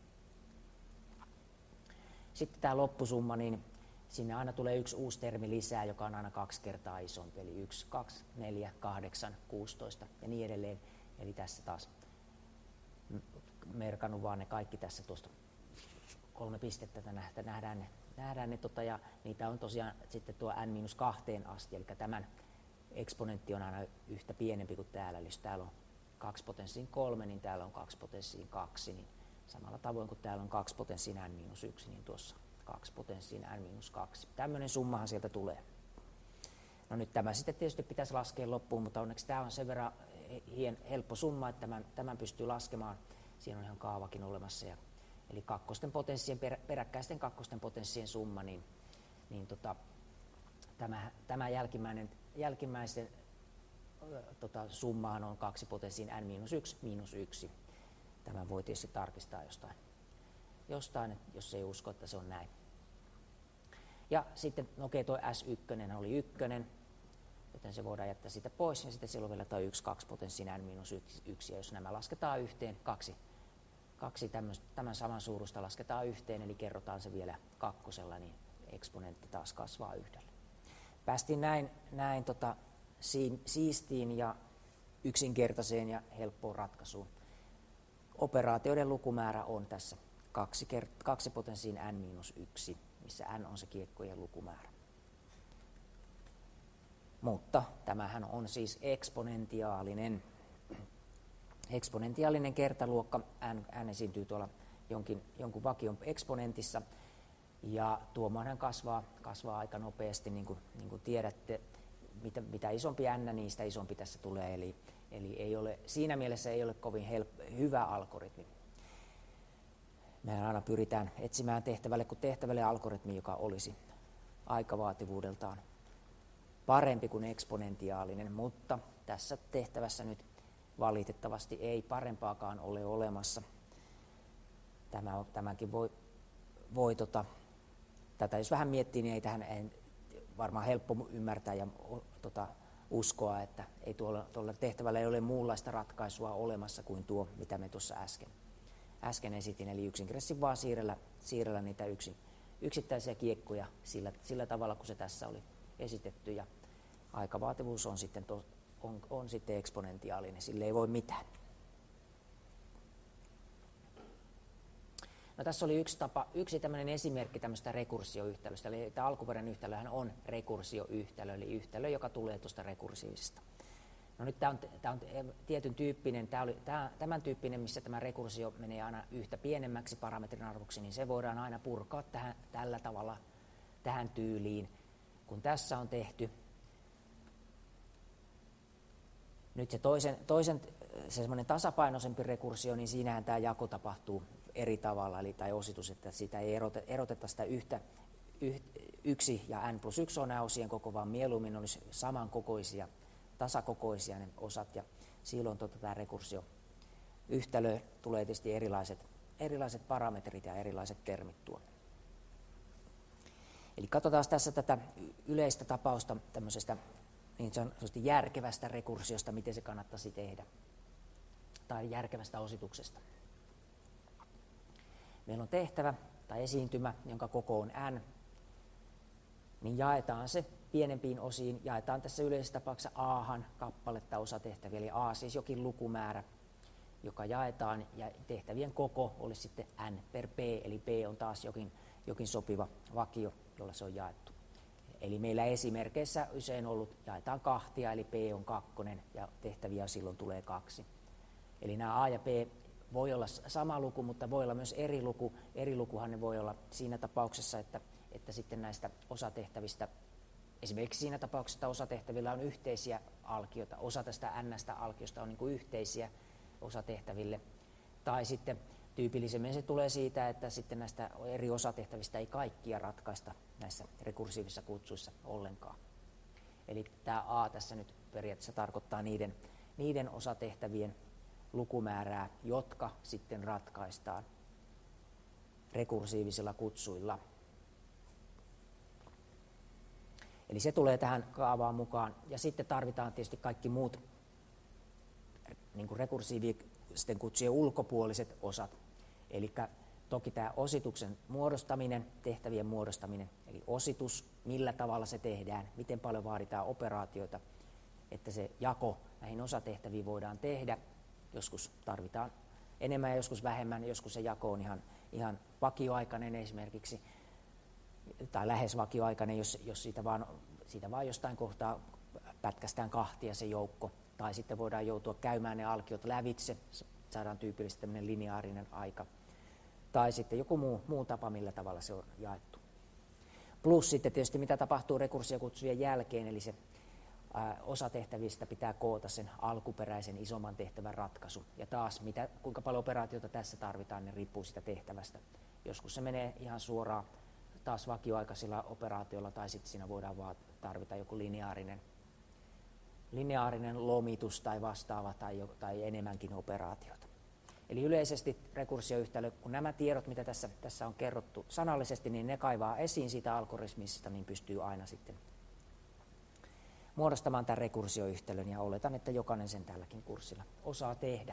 Sitten tämä loppusumma, niin sinne aina tulee yksi uusi termi lisää, joka on aina 2 kertaa isompi. Eli 1, 2, 4, 8, 16 ja niin edelleen. Eli tässä taas merkannut vaan ne kaikki tässä tuosta 3 pistettä, että nähdään ne ja niitä on tosiaan sitten tuo n-2 asti, eli tämän eksponentti on aina yhtä pienempi kuin täällä. Eli jos täällä on 2 potenssiin 3, niin täällä on 2 potenssiin 2, niin samalla tavoin kuin täällä on 2 potenssiin n-1, niin tuossa 2 potenssiin n-2. Tämmöinen summahan sieltä tulee. No nyt tämä sitten tietysti pitäisi laskea loppuun, mutta onneksi tämä on sen verran helppo summa, että tämän pystyy laskemaan. Siinä on ihan kaavakin olemassa. Eli peräkkäisten kakkosten potenssien summa, tämä jälkimmäisen summahan on 2 potenssiin n-1 miinus 1. Tämän voi tietysti tarkistaa jostain, jos ei usko, että se on näin. Ja sitten, tuo S1 oli 1, joten se voidaan jättää siitä pois, ja sitten silloin vielä tuo 1, 2 potenssiin n-1, ja jos nämä lasketaan yhteen, kaksi tämän saman suurusta lasketaan yhteen, eli kerrotaan se vielä 2, niin eksponentti taas kasvaa 1. Päästiin näin siistiin ja yksinkertaiseen ja helppoon ratkaisuun. Operaatioiden lukumäärä on tässä 2 potenssiin n-1, missä n on se kiekkojen lukumäärä. Mutta tämähän on siis eksponentiaalinen. Eksponentiaalinen kertaluokka, n esiintyy tuolla jonkun vakion eksponentissa, ja tuomaanhan kasvaa aika nopeasti, niin kuin tiedätte, mitä isompi n, niin sitä isompi tässä tulee, eli siinä mielessä ei ole kovin hyvä algoritmi. Me aina pyritään etsimään tehtävälle algoritmi, joka olisi aikavaativuudeltaan parempi kuin eksponentiaalinen, mutta tässä tehtävässä nyt valitettavasti ei parempaakaan ole olemassa. Tämänkin voi tätä jos vähän miettii, niin ei tähän varmaan helppo ymmärtää ja uskoa, että ei tuolla tehtävällä ei ole muunlaista ratkaisua olemassa kuin tuo, mitä me tuossa äsken esitin. Eli yksinkertaisesti vaan siirrellä niitä yksittäisiä kiekkoja sillä tavalla, kun se tässä oli esitetty. Ja aikavaativuus on sitten eksponentiaalinen, sille ei voi mitään. No tässä oli yksi tämmöinen esimerkki tämmöistä rekursioyhtälöstä, eli tämä alkuperäinen yhtälöhän on rekursioyhtälö, eli yhtälö, joka tulee tuosta rekursiivisesta. No nyt tämä on tietyn tyyppinen, tämän tyyppinen, missä tämä rekursio menee aina yhtä pienemmäksi parametrin arvoksi, niin se voidaan aina purkaa tällä tavalla tähän tyyliin, kun tässä on tehty. Nyt se toisen se semmoinen tasapainoisempi rekursio, niin siinähän tämä jako tapahtuu eri tavalla, eli tai ositus, että sitä ei eroteta sitä yksi ja n plus 1 on nämä osien koko, vaan mieluummin olisi samankokoisia, tasakokoisia ne osat, ja silloin tämä rekursioyhtälö tulee tietysti erilaiset parametrit ja erilaiset termit tuonne. Eli katsotaan tässä tätä yleistä tapausta tämmöisestä niin sanotusti järkevästä rekursiosta, miten se kannattaisi tehdä, tai järkevästä osituksesta. Meillä on tehtävä tai esiintymä, jonka koko on n, niin jaetaan se pienempiin osiin. Jaetaan tässä yleisessä tapauksessa a-han kappaletta osatehtäviä, eli a siis jokin lukumäärä, joka jaetaan, ja tehtävien koko olisi sitten n per p, eli p on taas jokin sopiva vakio, jolla se on jaettu. Eli meillä esimerkeissä usein ollut jaetaan kahtia, eli p on 2, ja tehtäviä silloin tulee 2. Eli nämä a ja p voi olla sama luku, mutta voi olla myös eri luku. Eri lukuhan ne voi olla siinä tapauksessa, että sitten näistä osatehtävistä, esimerkiksi siinä tapauksessa, että osatehtävillä on yhteisiä alkioita, osa tästä n-stä alkiosta on niin kuin yhteisiä osatehtäville, tai sitten tyypillisemmin se tulee siitä, että sitten näistä eri osatehtävistä ei kaikkia ratkaista näissä rekursiivisissa kutsuissa ollenkaan. Eli tämä a tässä nyt periaatteessa tarkoittaa niiden osatehtävien lukumäärää, jotka sitten ratkaistaan rekursiivisilla kutsuilla. Eli se tulee tähän kaavaan mukaan, ja sitten tarvitaan tietysti kaikki muut niin kuin rekursiivisten kutsujen ulkopuoliset osat. Eli toki tämä osituksen muodostaminen, tehtävien muodostaminen, eli ositus, millä tavalla se tehdään, miten paljon vaaditaan operaatioita, että se jako näihin osatehtäviin voidaan tehdä. Joskus tarvitaan enemmän ja joskus vähemmän, joskus se jako on ihan vakioaikainen esimerkiksi, tai lähes vakioaikainen, jos siitä vaan jostain kohtaa pätkästään kahtia se joukko, tai sitten voidaan joutua käymään ne alkiot lävitse, saadaan tyypillisesti tämmöinen lineaarinen aika, tai sitten joku muu tapa, millä tavalla se on jaettu. Plus sitten tietysti mitä tapahtuu rekursiokutsujen jälkeen, eli se osatehtävistä pitää koota sen alkuperäisen isomman tehtävän ratkaisu. Ja taas, kuinka paljon operaatiota tässä tarvitaan, niin riippuu siitä tehtävästä. Joskus se menee ihan suoraan taas vakioaikaisilla operaatioilla, tai sitten siinä voidaan vaan tarvita joku lineaarinen lomitus tai vastaava tai enemmänkin operaatiota. Eli yleisesti rekursioyhtälö, kun nämä tiedot, mitä tässä on kerrottu sanallisesti, niin ne kaivaa esiin siitä algoritmista, niin pystyy aina sitten muodostamaan tämän rekursioyhtälön, ja oletan, että jokainen sen tälläkin kurssilla osaa tehdä.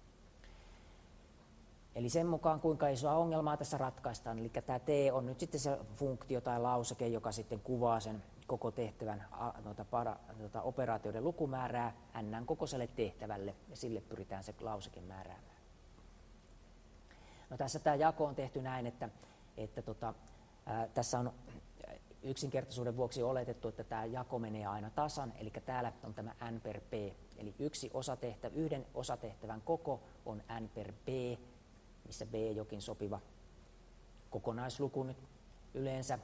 Eli sen mukaan, kuinka isoa ongelmaa tässä ratkaistaan, eli tämä T on nyt sitten se funktio tai lauseke, joka sitten kuvaa sen koko tehtävän operaatioiden lukumäärää n kokoiselle tehtävälle, ja sille pyritään se lauseke määräämään. No tässä tämä jako on tehty näin, että tässä on yksinkertaisuuden vuoksi oletettu, että tämä jako menee aina tasan, eli täällä on tämä n per p, eli yhden osatehtävän koko on n per p, missä b jokin sopiva kokonaisluku nyt yleensä,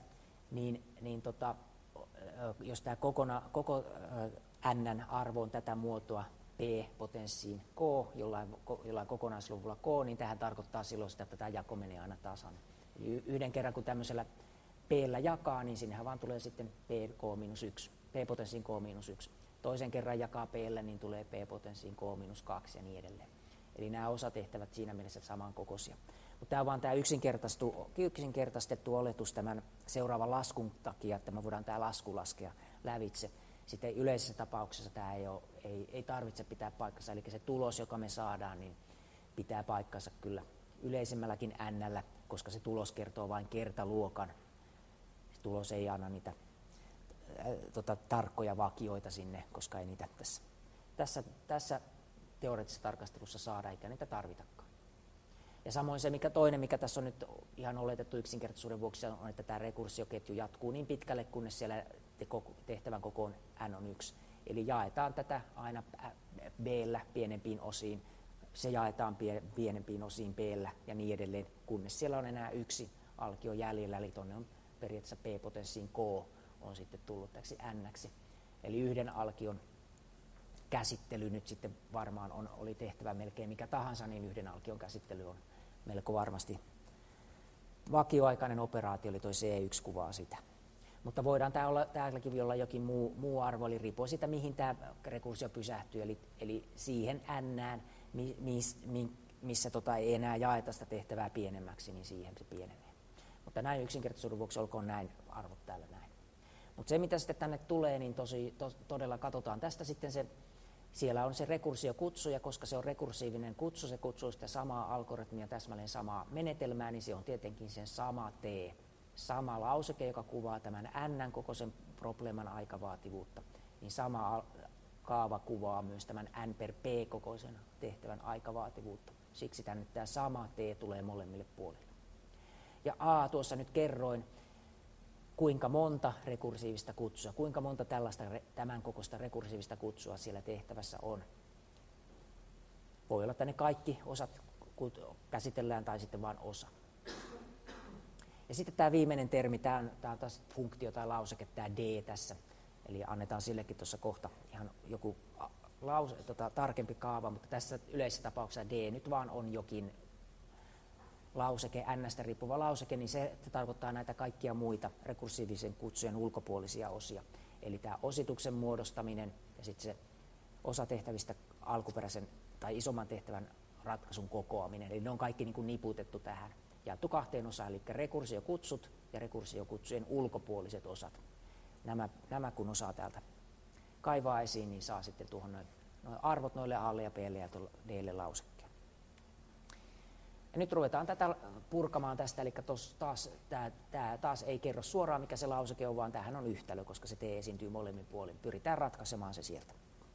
jos tämä koko n arvo on tätä muotoa p potenssiin k, jollain kokonaisluvulla k, niin tähän tarkoittaa silloin sitä, että tämä jako menee aina tasan. Eli yhden kerran kun tämmöisellä p-llä jakaa, niin sinnehän vaan tulee sitten p potenssiin k-1. Toisen kerran jakaa p-llä, niin tulee p potenssiin k-2 ja niin edelleen. Eli nämä osatehtävät siinä mielessä samankokoisia. Mutta tämä on vaan tämä yksinkertaistettu oletus tämän seuraavan laskun takia, että me voidaan tämä lasku laskea lävitse. Sitten yleisessä tapauksessa tämä ei tarvitse pitää paikkansa, eli se tulos, joka me saadaan, niin pitää paikkansa kyllä yleisemmälläkin n-llä, koska se tulos kertoo vain kertaluokan. Se tulos ei anna niitä tarkkoja vakioita sinne, koska ei niitä tässä teoreettisessa tarkastelussa saada, eikä niitä tarvitakaan. Ja samoin se toinen, mikä tässä on nyt ihan oletettu yksinkertaisuuden vuoksi, on, että tämä rekursioketju jatkuu niin pitkälle, kunnes siellä tehtävän kokoon n on 1. Eli jaetaan tätä aina b-llä pienempiin osiin, se jaetaan pienempiin osiin b-llä ja niin edelleen, kunnes siellä on enää yksi alkio jäljellä, eli tuonne on periaatteessa p-potenssiin k on sitten tullut täksi n-ksi. Eli yhden alkion käsittely nyt sitten varmaan oli tehtävä melkein mikä tahansa, niin yhden alkion käsittely on melko varmasti vakioaikainen operaatio, eli tuo C1 kuvaa sitä. Mutta voidaan täälläkin olla jokin muu arvo, eli riippuen siitä, mihin tämä rekursio pysähtyy, eli siihen n-ään, missä ei enää jaeta sitä tehtävää pienemmäksi, niin siihen se pienenee. Mutta näin yksinkertaisuuden vuoksi olkoon näin arvot täällä näin. Mutta se, mitä sitten tänne tulee, niin todella katsotaan tästä sitten siellä on se rekursiokutsu, ja koska se on rekursiivinen kutsu, se kutsuu sitä samaa algoritmia, täsmälleen samaa menetelmää, niin se on tietenkin sen sama T, sama lauseke, joka kuvaa tämän n kokoisen probleeman aikavaativuutta, niin sama kaava kuvaa myös tämän n per p kokoisen tehtävän aikavaativuutta. Siksi tämä sama T tulee molemmille puolille. Ja tuossa nyt kerroin, kuinka monta rekursiivista kutsua, kuinka monta tämän kokoista rekursiivista kutsua siellä tehtävässä on. Voi olla, että ne kaikki osat käsitellään tai sitten vain osa. Ja sitten tämä viimeinen termi, tämä on taas funktio tai lauseke, tämä d tässä. Eli annetaan sillekin tuossa kohta ihan joku tarkempi kaava, mutta tässä yleisessä tapauksessa d nyt vaan on jokin lauseke, n-stä riippuva lauseke, niin se tarkoittaa näitä kaikkia muita rekursiivisen kutsujen ulkopuolisia osia. Eli tämä osituksen muodostaminen ja sitten se osatehtävistä alkuperäisen tai isomman tehtävän ratkaisun kokoaminen. Eli ne on kaikki niin kuin niputettu tähän. Jaettu kahteen osaan, eli rekursiokutsut ja rekursio-kutsujen ulkopuoliset osat. Nämä kun osaa täältä kaivaa esiin, niin saa sitten tuohon noin arvot noille A:lle ja B:lle ja D:lle lausekkeen. Ja nyt ruvetaan tätä purkamaan tästä, eli tämä taas ei kerro suoraan, mikä se lauseke on, vaan tämähän on yhtälö, koska se T esiintyy molemmin puolin. Pyritään ratkaisemaan se sieltä.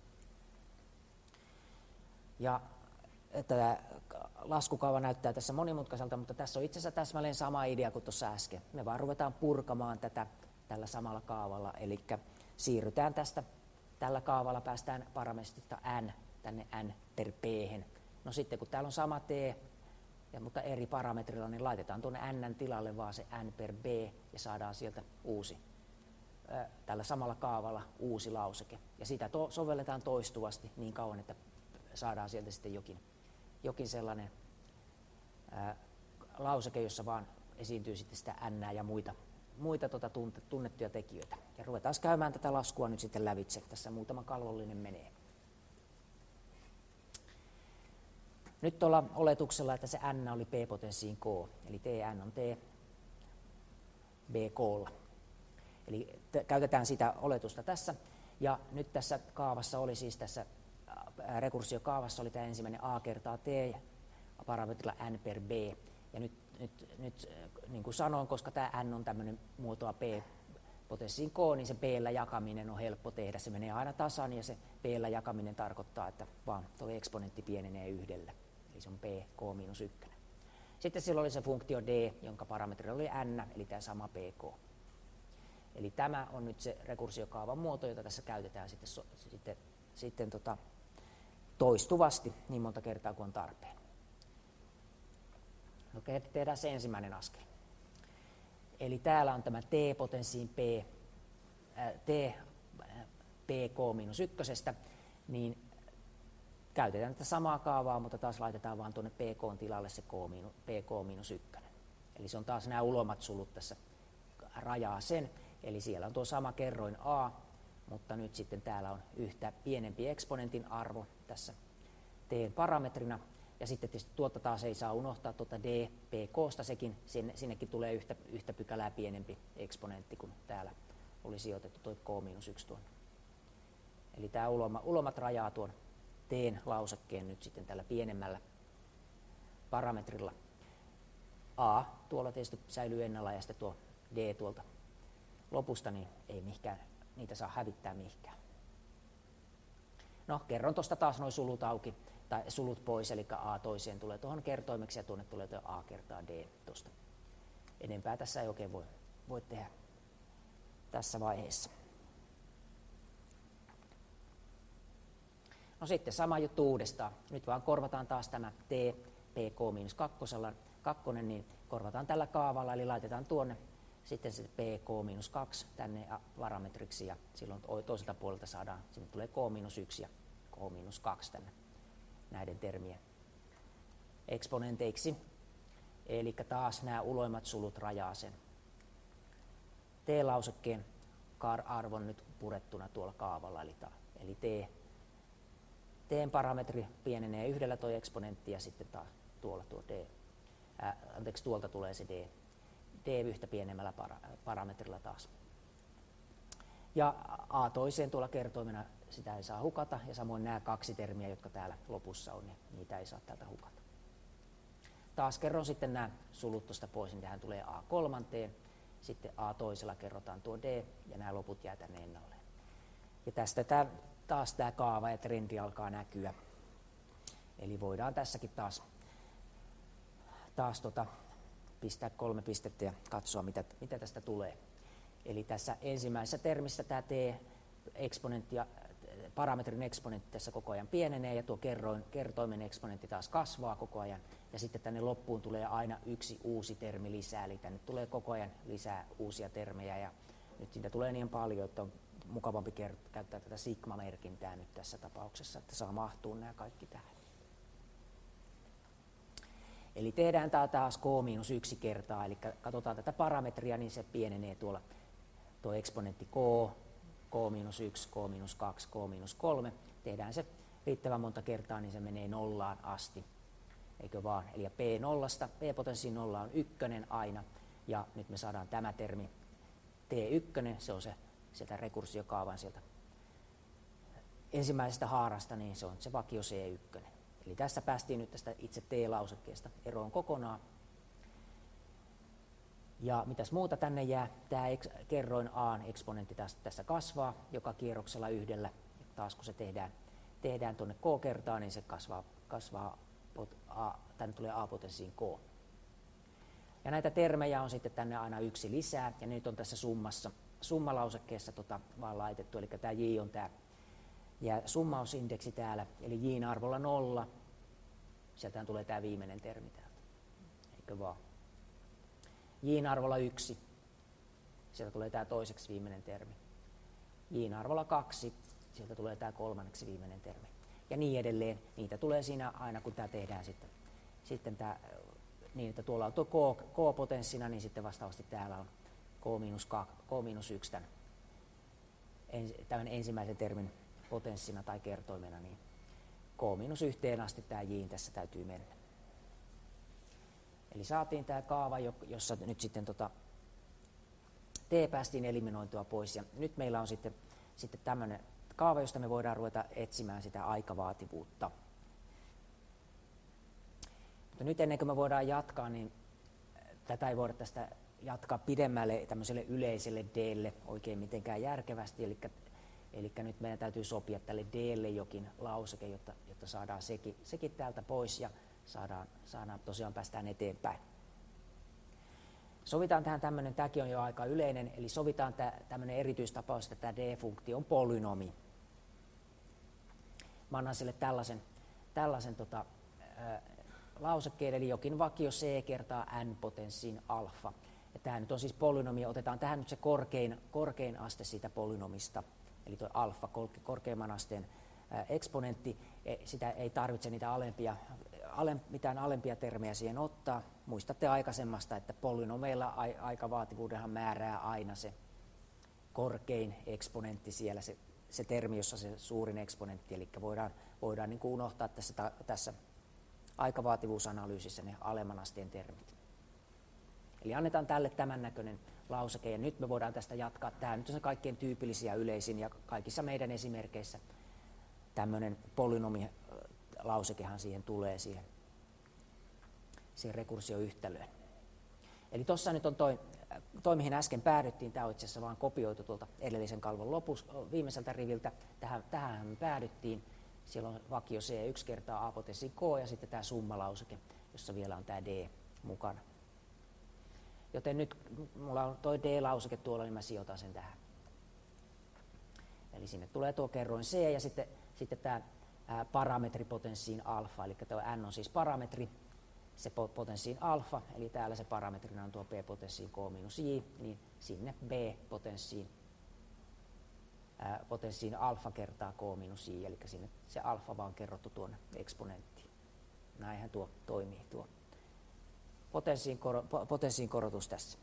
Ja tämä laskukaava näyttää tässä monimutkaiselta, mutta tässä on itse asiassa täsmälleen sama idea kuin tuossa äsken. Me vaan ruvetaan purkamaan tätä tällä samalla kaavalla, eli siirrytään tällä kaavalla, päästään parametrista n tänne n per p-hen. No sitten kun täällä on sama t, mutta eri parametrilla, niin laitetaan tuonne n tilalle vaan se n per b ja saadaan sieltä uusi, tällä samalla kaavalla uusi lauseke. Ja sitä sovelletaan toistuvasti niin kauan, että saadaan sieltä sitten jokin sellainen lauseke, jossa vaan esiintyy sitten sitä n ja muita tunnettuja tekijöitä. Ja ruvetaan käymään tätä laskua nyt sitten lävitse. Tässä muutama kalvollinen menee. Nyt tuolla oletuksella, että se n oli p-potenssiin k, eli tn on t bk:lla. Eli käytetään sitä oletusta tässä. Ja nyt tässä kaavassa oli siis tässä rekursiokaavassa oli tämä ensimmäinen a kertaa t parametrilla n per b. Ja nyt niin kuin sanoin, koska tämä n on tämmöinen muotoa p-potenssiin k, niin se b-llä jakaminen on helppo tehdä. Se menee aina tasan ja se b-llä jakaminen tarkoittaa, että vaan tuo eksponentti pienenee yhdellä. Eli se on p k miinus 1. Sitten silloin oli se funktio d, jonka parametrilla oli n, eli tämä sama pk. Eli tämä on nyt se rekursiokaavan muoto, jota tässä käytetään sitten toistuvasti niin monta kertaa kuin on tarpeen. No, tehdään se ensimmäinen askel. Eli täällä on tämä t-potenssiin p, t pk miinus 1, niin käytetään tätä samaa kaavaa, mutta taas laitetaan vaan tuonne pk tilalle se pk miinus 1. Eli se on taas nämä ulomat sulut tässä rajaa sen. Eli siellä on tuo sama kerroin a, mutta nyt sitten täällä on yhtä pienempi eksponentin arvo tässä t-parametrina. Ja sitten tietysti tuota taas ei saa unohtaa tuota d pk:sta, sinnekin tulee yhtä pykälää pienempi eksponentti, kun täällä oli sijoitettu tuo k-1 tuonne. Eli tämä ulomat rajaa tuon t-lausekkeen nyt sitten tällä pienemmällä parametrilla. A tuolla tietysti säilyy ennallaan ja sitten tuo d tuolta lopusta, niin ei niitä saa hävittää mihinkään. No, kerron tuosta taas nuo sulut auki. tai sulut pois, eli A toiseen tulee tuohon kertoimeksi ja tuonne tulee tuo A kertaa D tuosta. Enempää tässä ei oikein voi tehdä tässä vaiheessa. No sitten sama juttu uudestaan. Nyt vaan korvataan taas tämä T, PK-2, niin korvataan tällä kaavalla, eli laitetaan tuonne sitten se PK-2 tänne parametriksi, ja silloin toiselta puolelta saadaan, sinne tulee K-1 ja K-2 tänne näiden termien eksponenteiksi. Eli taas nämä uloimmat sulut rajaa sen T-lausekkeen arvon nyt purettuna tuolla kaavalla, eli T:n parametri pienenee yhdellä tuo eksponentti ja sitten taas tuolla tuo tuolta tulee se D yhtä pienemmällä parametrilla taas. Ja A toiseen tuolla kertoimena sitä ei saa hukata, ja samoin nämä kaksi termiä, jotka täällä lopussa on, niin niitä ei saa täältä hukata. Taas kerron sitten nämä sulut tuosta pois, niin tähän tulee A3, sitten A toisella kerrotaan tuo D, ja nämä loput jää tänne ennalleen. Ja tästä taas tämä kaava ja trendi alkaa näkyä. Eli voidaan tässäkin taas pistää 3 pistettä ja katsoa, mitä tästä tulee. Eli tässä ensimmäisessä termissä tämä T-eksponentti ja parametrin eksponentti tässä koko ajan pienenee, ja tuo kertoimen eksponentti taas kasvaa koko ajan, ja sitten tänne loppuun tulee aina yksi uusi termi lisää, eli tänne tulee koko ajan lisää uusia termejä, ja nyt siitä tulee niin paljon, että on mukavampi käyttää tätä sigma-merkintää nyt tässä tapauksessa, että saa mahtua nämä kaikki tähän. Eli tehdään tämä taas K-1 kertaa, eli katsotaan tätä parametria, niin se pienenee tuolla tuo eksponentti K, K-1, K-2, K-3. Tehdään se riittävän monta kertaa, niin se menee nollaan asti, eikö vaan? Eli P0, P-potenssi 0 on 1 aina, ja nyt me saadaan tämä termi T1, se on se sieltä rekursiokaavan sieltä ensimmäisestä haarasta, niin se on se vakio C1. Eli tässä päästiin nyt tästä itse T-lausekkeesta eroon kokonaan. Ja mitäs muuta tänne jää? Tämä kerroin A:n eksponentti tässä kasvaa joka kierroksella yhdellä. Ja taas kun se tehdään tuonne K kertaan, niin se kasvaa tänne tulee A-potenssiin K. Ja näitä termejä on sitten tänne aina yksi lisää, ja nyt on tässä summalausekkeessa vaan laitettu, eli tämä J on tämä ja summausindeksi täällä, eli J:n arvolla 0, sieltähän tulee tämä viimeinen termi täältä, eikö vaan? J:n arvolla 1, sieltä tulee tämä toiseksi viimeinen termi. J:n arvolla 2, sieltä tulee tämä kolmanneksi viimeinen termi. Ja niin edelleen, niitä tulee siinä aina kun tämä tehdään sitten tämä, niin että tuolla on tuo K-potenssina, niin sitten vastaavasti täällä on K-1 tämän ensimmäisen termin potenssina tai kertoimena, niin K-1 asti tämä J tässä täytyy mennä. Eli saatiin tämä kaava, jossa nyt sitten T päästiin eliminointua pois, ja nyt meillä on sitten tämmöinen kaava, josta me voidaan ruveta etsimään sitä aikavaativuutta. Mutta nyt ennen kuin me voidaan jatkaa, niin tätä ei voida tästä jatkaa pidemmälle tämmöiselle yleiselle D:lle oikein mitenkään järkevästi, eli nyt meidän täytyy sopia tälle D:lle jokin lauseke, jotta saadaan sekin täältä pois ja saadaan tosiaan päästään eteenpäin. Sovitaan tähän tämmöinen, tämäkin on jo aika yleinen, eli sovitaan tämmöinen erityistapaus, että tämä D-funktio on polynomi. Mä annan sille tällaisen lausekkeen, eli jokin vakio C kertaa n-potenssiin alfa. Ja tämä nyt on siis polynomi, otetaan tähän nyt se korkein aste siitä polynomista, eli tuo alfa, korkeimman asteen eksponentti. Sitä ei tarvitse niitä mitään alempia termejä siihen ottaa. Muistatte aikaisemmasta, että polynomeilla aikavaativuudenhan määrää aina se korkein eksponentti siellä, se termi, jossa se suurin eksponentti, eli voidaan niin kuin unohtaa tässä aikavaativuusanalyysissä ne alemman asteen termit. Eli annetaan tälle tämän näköinen lauseke, ja nyt me voidaan tästä jatkaa. Tämä nyt on se kaikkein tyypillisiä yleisin, ja kaikissa meidän esimerkkeissä tämmöinen polynomilausekehan siihen tulee siihen rekursioyhtälöön. Eli tuossa nyt on toi, mihin äsken päädyttiin, tämä on itse asiassa vaan kopioitu tuolta edellisen kalvon viimeiseltä riviltä. Tähän me päädyttiin. Siellä on vakio C 1 kertaa A potenssiin K ja sitten tämä summalauseke, jossa vielä on tämä D mukana. Joten nyt mulla on tuo D-lauseke tuolla, niin mä sijoitan sen tähän. Eli sinne tulee tuo kerroin C ja sitten tämä parametri potenssiin alfa, eli tuo N on siis parametri, se potenssiin alfa, eli täällä se parametrina on tuo P-potenssiin K minus J, niin sinne B-potenssiin alfa kertaa K minus J, eli sinne se alfa vaan kerrottu tuonne eksponenttiin. Näinhän tuo toimii, tuo potenssiin korotus tässä.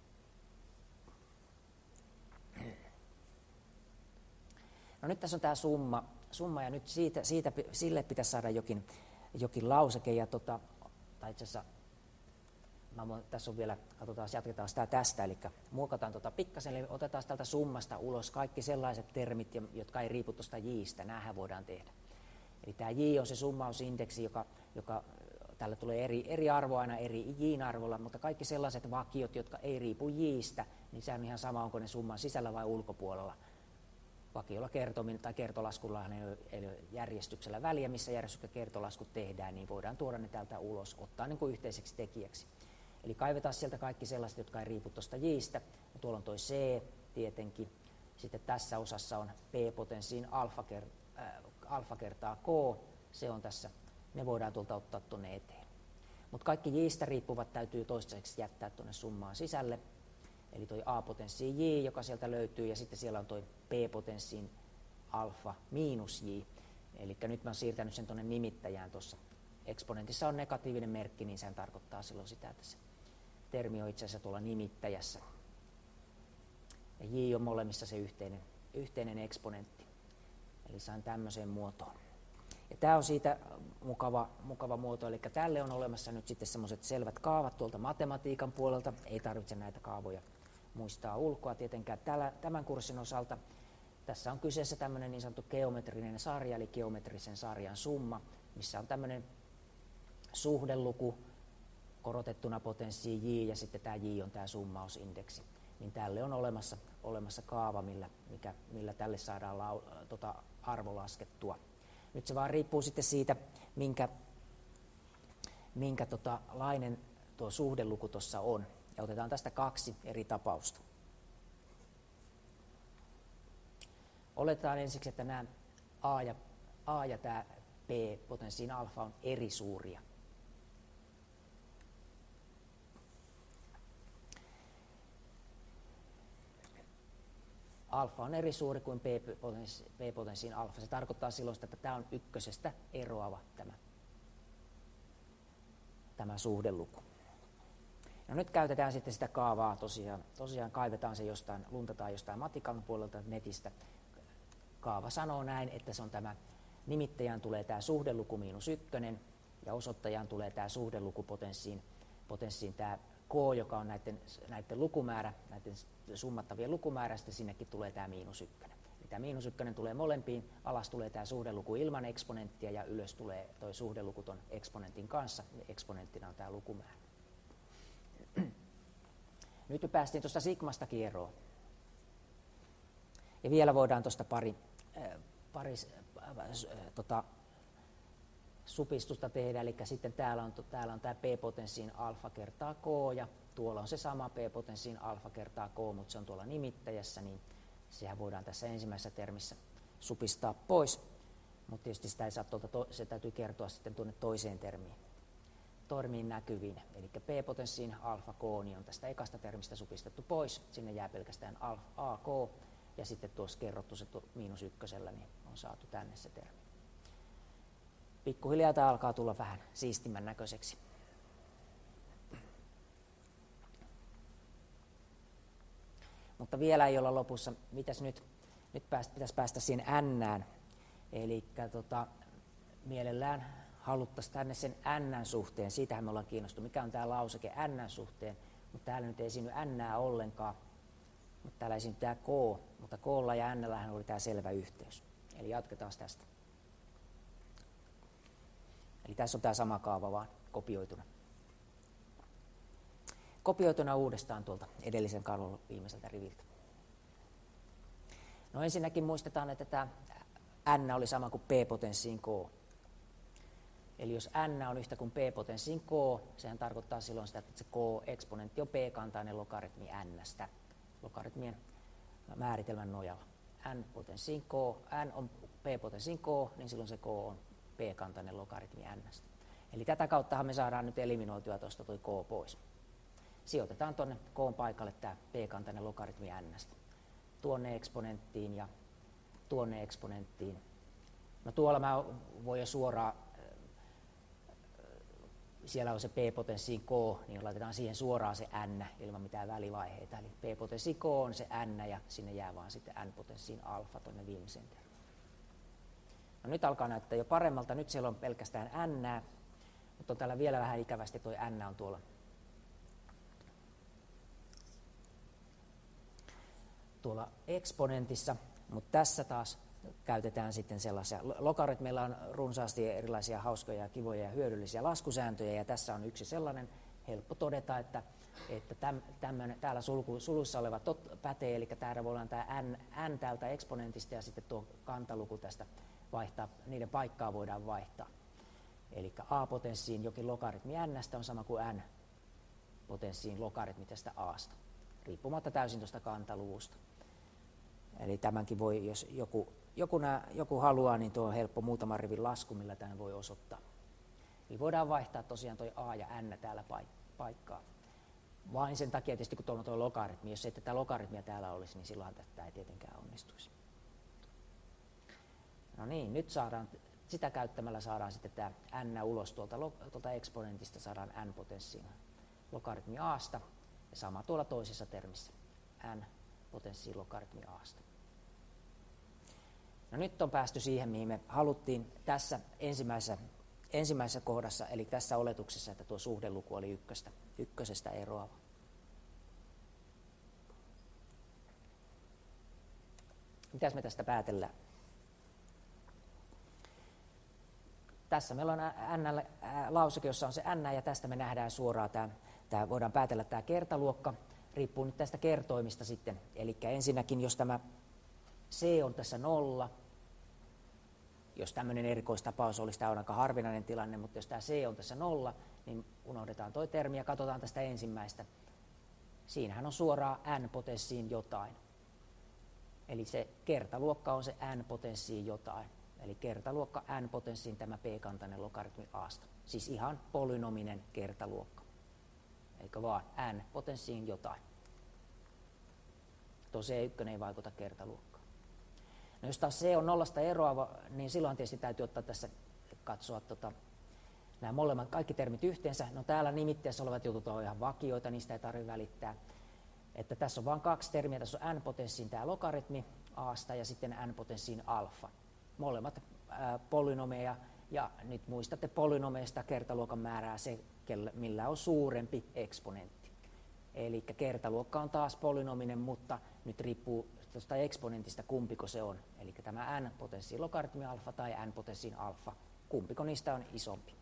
No nyt tässä on tämä summa ja nyt sille pitäisi saada jokin lauseke, ja tai itse asiassa tässä on vielä, jatketaan sitä tästä, eli muokataan pikkasen, eli otetaan tältä summasta ulos kaikki sellaiset termit, jotka ei riipu tuosta J:stä, näähän voidaan tehdä. Eli tämä J on se summausindeksi, joka tällä tulee eri arvo aina eri J-arvolla, mutta kaikki sellaiset vakiot, jotka ei riipu J:stä, niin se on ihan sama, onko ne summan sisällä vai ulkopuolella. Vakiolla kertominen tai kertolaskulla ei ole järjestyksellä väliä, missä järjestyksellä kertolaskut tehdään, niin voidaan tuoda ne täältä ulos, ottaa niin kuin yhteiseksi tekijäksi. Eli kaivetaan sieltä kaikki sellaiset, jotka ei riipu tuosta J:stä. Tuolla on tuo C tietenkin. Sitten tässä osassa on P-potenssiin alfa kertaa K. Se on tässä. Ne voidaan tuolta ottaa tuonne eteen. Mutta kaikki J:stä riippuvat täytyy toistaiseksi jättää tuonne summaan sisälle. Eli tuo A-potenssiin J, joka sieltä löytyy, ja sitten siellä on tuo P-potenssiin alfa miinus J. Eli nyt mä oon siirtänyt sen tuonne nimittäjään tuossa. Eksponentissa on negatiivinen merkki, niin sehän tarkoittaa silloin sitä, että se termi on itse asiassa tuolla nimittäjässä. Ja J on molemmissa se yhteinen eksponentti. Eli sain tämmöiseen muotoon. Ja tämä on siitä mukava muoto, eli tälle on olemassa nyt sitten semmoiset selvät kaavat tuolta matematiikan puolelta. Ei tarvitse näitä kaavoja muistaa ulkoa tietenkään tämän kurssin osalta. Tässä on kyseessä tämmöinen niin sanottu geometrinen sarja, eli geometrisen sarjan summa, missä on tämmöinen suhdeluku korotettuna potenssiin J, ja sitten tämä J on tämä summausindeksi. Niin tälle on olemassa kaava, millä tälle saadaan arvo laskettua. Nyt se vaan riippuu sitten siitä, minkä lainen tuo suhdeluku tuossa on. Ja otetaan tästä 2 eri tapausta. Oletetaan ensiksi, että nämä A ja tämä P potenssiin alfa on eri suuria. Alfa on eri suuri kuin P potenssiin alfa. Se tarkoittaa silloin, että tämä on ykkösestä eroava tämä suhdeluku. No nyt käytetään sitten sitä kaavaa tosiaan kaivetaan se luntataan jostain matikan puolelta netistä. Kaava sanoo näin, että se on tämä nimittäjään tulee tämä suhdeluku miinus 1 ja osoittajaan tulee tämä suhdeluku potenssiin tämä K, joka on näiden lukumäärä, näiden summattavien lukumäärä, sitten sinnekin tulee tämä miinus 1. Eli tämä miinus 1 tulee molempiin, alas tulee tämä suhdeluku ilman eksponenttia ja ylös tulee tuo suhdeluku ton eksponentin kanssa, eksponenttina on tämä lukumäärä. Nyt me päästiin tuosta sigmastakin eroon. Ja vielä voidaan tuosta pari supistusta tehdä, eli sitten täällä on tämä P-potenssiin alfa kertaa K, ja tuolla on se sama P-potenssiin alfa kertaa K, mutta se on tuolla nimittäjässä, niin sehän voidaan tässä ensimmäisessä termissä supistaa pois, mutta tietysti sitä ei saa se täytyy kertoa sitten tuonne toiseen termiin näkyviin, eli P-potenssiin alfa K niin on tästä ekasta termistä supistettu pois, sinne jää pelkästään AK, ja sitten tuossa kerrottu se miinus 1, niin on saatu tänne se termi. Pikkuhiljaa tämä alkaa tulla vähän siistimmän näköiseksi. Mutta vielä ei olla lopussa. Mitäs nyt pitäisi päästä siihen N:ään. Eli mielellään haluttaisiin tänne sen N:n suhteen. Siitähän me ollaan kiinnostuneet. Mikä on tämä lauseke N:n suhteen. Mutta täällä nyt ei esiinny N:ää ollenkaan. Mutta täällä esiintyy tämä K. Mutta K:lla ja N:llähän oli tämä selvä yhteys. Eli jatketaan tästä. Eli tässä on tämä sama kaava vaan kopioituna. Kopioituna uudestaan tuolta edellisen kalvon viimeiseltä riviltä. No ensinnäkin muistetaan, että tämä n oli sama kuin p potenssiin k. Eli jos n on yhtä kuin p potenssiin k, sehän tarkoittaa silloin sitä, että se k-eksponentti on p-kantainen logaritmi n:stä, logaritmien määritelmän nojalla. N on p potenssiin k, niin silloin se k on p-kantainen logaritmi n:stä. Eli tätä kauttahan me saadaan nyt eliminoitua tuosta tuo k pois. Sijoitetaan tuonne k paikalle tämä p-kantainen logaritmi n:stä. Tuonne eksponenttiin ja tuonne eksponenttiin. No tuolla mä voin jo suoraan, siellä on se p potenssiin k, niin laitetaan siihen suoraan se n ilman mitään välivaiheita. Eli p potenssiin k on se n ja sinne jää vaan sitten n potenssiin alfa tuonne viimeiseen termiin. No nyt alkaa näyttää jo paremmalta, nyt siellä on pelkästään n, mutta on täällä vielä vähän ikävästi, tuo n on tuolla eksponentissa, mutta tässä taas käytetään sitten sellaisia. Logaritmeilla on runsaasti erilaisia hauskoja, kivoja ja hyödyllisiä laskusääntöjä, ja tässä on yksi sellainen helppo todeta, että täällä suluissa oleva pätee, eli täällä voi olla tämä n täältä eksponentista ja sitten tuo kantaluku tästä vaihtaa, niiden paikkaa voidaan vaihtaa. Eli a-potenssiin jokin logaritmi n:stä on sama kuin n-potenssiin logaritmi tästä a:sta, riippumatta täysin tuosta kantaluvusta. Eli tämänkin voi, jos joku haluaa, niin tuo on helppo muutaman rivin lasku, millä tämän voi osoittaa. Eli voidaan vaihtaa tosiaan tuo a ja n täällä paikkaa. Vain sen takia tietysti, kun tuolla on tuo logaritmi. Jos ei tätä logaritmia täällä olisi, niin silloin tämä ei tietenkään onnistuisi. No niin, nyt sitä käyttämällä saadaan sitten tämä n ulos tuolta eksponentista, saadaan n potenssiin logaritmi a:sta, ja sama tuolla toisessa termissä, n potenssiin logaritmi a:sta. No nyt on päästy siihen, mihin me haluttiin tässä ensimmäisessä kohdassa, eli tässä oletuksessa, että tuo suhdeluku oli ykkösestä eroava. Mitäs me tästä päätellään? Tässä meillä on lauseke, jossa on se n, ja tästä me nähdään suoraan voidaan päätellä tämä kertaluokka, riippuu nyt tästä kertoimista sitten. Eli ensinnäkin, jos tämä c on tässä 0, jos tämmöinen erikoistapaus olisi, tämä on aika harvinainen tilanne, mutta jos tämä c on tässä 0, niin unohdetaan tuo termi ja katsotaan tästä ensimmäistä. Siinähän on suoraan n-potenssiin jotain. Eli se kertaluokka on se n-potenssiin jotain. Eli kertaluokka n-potenssiin tämä p-kantainen logaritmi a:sta. Siis ihan polynominen kertaluokka. Eikö vaan n-potenssiin jotain. Tuo c1 ei vaikuta kertaluokkaan. No jos taas c on nollasta eroava, niin silloin tietysti täytyy ottaa tässä katsoa nämä molemmat kaikki termit yhteensä. No täällä nimitteessä olevat jutut on ihan vakioita, niistä ei tarvitse välittää. Että tässä on vain kaksi termiä, tässä on n-potenssiin tämä logaritmi a:sta ja sitten n-potenssiin alfa. Molemmat polynomeja, ja nyt muistatte polynomeista kertaluokan määrää se, millä on suurempi eksponentti. Eli kertaluokka on taas polynominen, mutta nyt riippuu tuosta eksponentista, kumpiko se on. Eli tämä n-potenssiin logaritmi alfa tai n-potenssiin alfa, kumpiko niistä on isompi.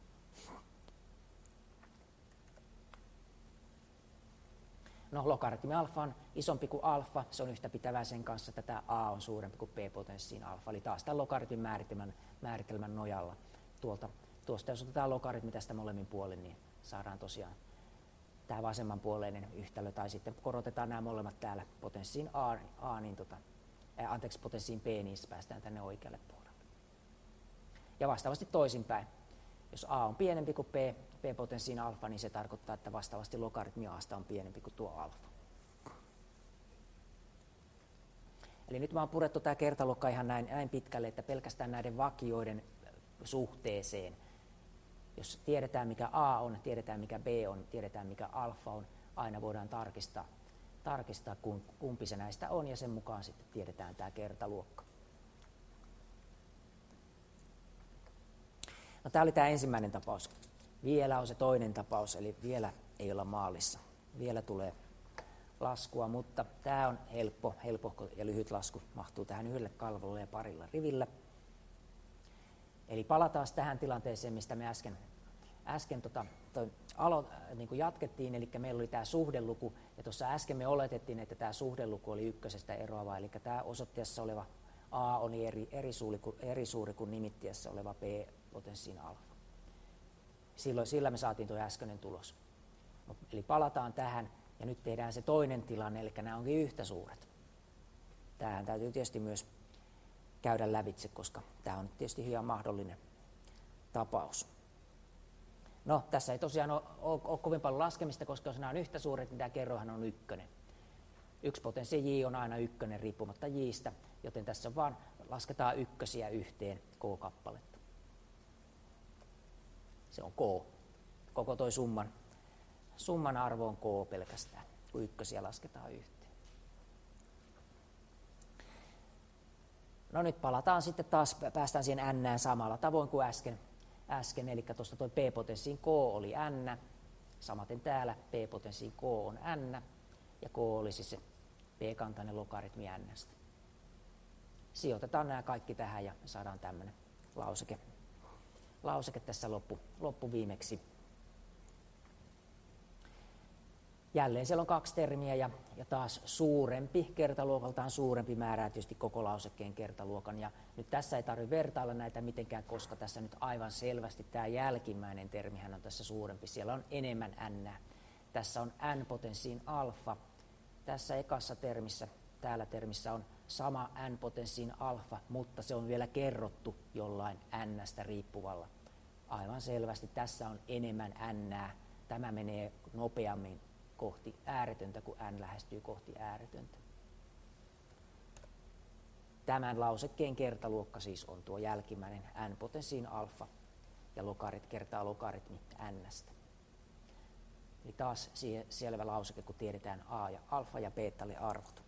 No, logaritmi alfa on isompi kuin alfa, se on yhtä pitävää sen kanssa, että tämä a on suurempi kuin p-potenssiin alfa. Eli taas tämän logaritmin määritelmän nojalla. Tuosta jos otetaan logaritmi tästä molemmin puolin, niin saadaan tosiaan tämä vasemmanpuoleinen yhtälö, tai sitten korotetaan nämä molemmat täällä potenssiin potenssiin p, niin päästään tänne oikealle puolelle. Ja vastaavasti toisinpäin. Jos a on pienempi kuin p-potenssiin alfa, niin se tarkoittaa, että vastaavasti logaritmi a:sta on pienempi kuin tuo alfa. Eli nyt mä oon purettu tämä kertaluokka ihan näin pitkälle, että pelkästään näiden vakioiden suhteeseen, jos tiedetään mikä a on, tiedetään mikä b on, tiedetään mikä alfa on, aina voidaan tarkistaa kumpi se näistä on, ja sen mukaan sitten tiedetään tämä kertaluokka. No, tämä oli tämä ensimmäinen tapaus. Vielä on se toinen tapaus, eli vielä ei olla maalissa. Vielä tulee laskua, mutta tämä on helppo ja lyhyt lasku. Mahtuu tähän yhdelle kalvolle ja parilla rivillä. Eli palataan tähän tilanteeseen, mistä me äsken jatkettiin. Eli meillä oli tämä suhdeluku, ja tuossa äsken me oletettiin, että tämä suhdeluku oli ykkösestä eroava. Eli tämä osoitteessa oleva A on eri suuri kuin nimittiessä oleva P-potenssiin alfa. Sillä me saatiin tuo äskeinen tulos. Eli palataan tähän ja nyt tehdään se toinen tilanne, eli nämä onkin yhtä suuret. Tämähän täytyy tietysti myös käydä lävitse, koska tämä on tietysti ihan mahdollinen tapaus. No, tässä ei tosiaan ole kovin paljon laskemista, koska jos nämä on yhtä suuret, niin tämä kerroinhan on ykkönen. Yksi potenssi J on aina ykkönen riippumatta J:stä, joten tässä vaan lasketaan ykkösiä yhteen K-kappaletta. Se on K. Koko toi summan arvo on K pelkästään, kun ykkösiä lasketaan yhteen. No nyt palataan sitten taas, päästään siihen N:ään samalla tavoin kuin äsken, eli tuosta tuo P-potenssiin K oli N, samaten täällä P-potenssiin K on N, ja K olisi se P-kantainen logaritmi N:stä. Sijoitetaan nämä kaikki tähän ja saadaan tämmöinen lauseke tässä loppuviimeksi. Jälleen siellä on kaksi termiä ja taas suurempi, kertaluokaltaan suurempi määrää tietysti koko lausekkeen kertaluokan. Ja nyt tässä ei tarvitse vertailla näitä mitenkään, koska tässä nyt aivan selvästi tämä jälkimmäinen termihän on tässä suurempi. Siellä on enemmän n. Tässä on n-potenssiin alfa. Tässä ekassa termissä, täällä termissä on sama n-potenssiin alfa, mutta se on vielä kerrottu jollain n-stä riippuvalla. Aivan selvästi tässä on enemmän n. Tämä menee nopeammin kohti ääretöntä, kun n lähestyy kohti ääretöntä. Tämän lausekkeen kertaluokka siis on tuo jälkimmäinen n-potenssiin alfa ja kertaa logaritmi n:stä. Eli taas selvä lauseke, kun tiedetään a ja alfa ja betalle arvot.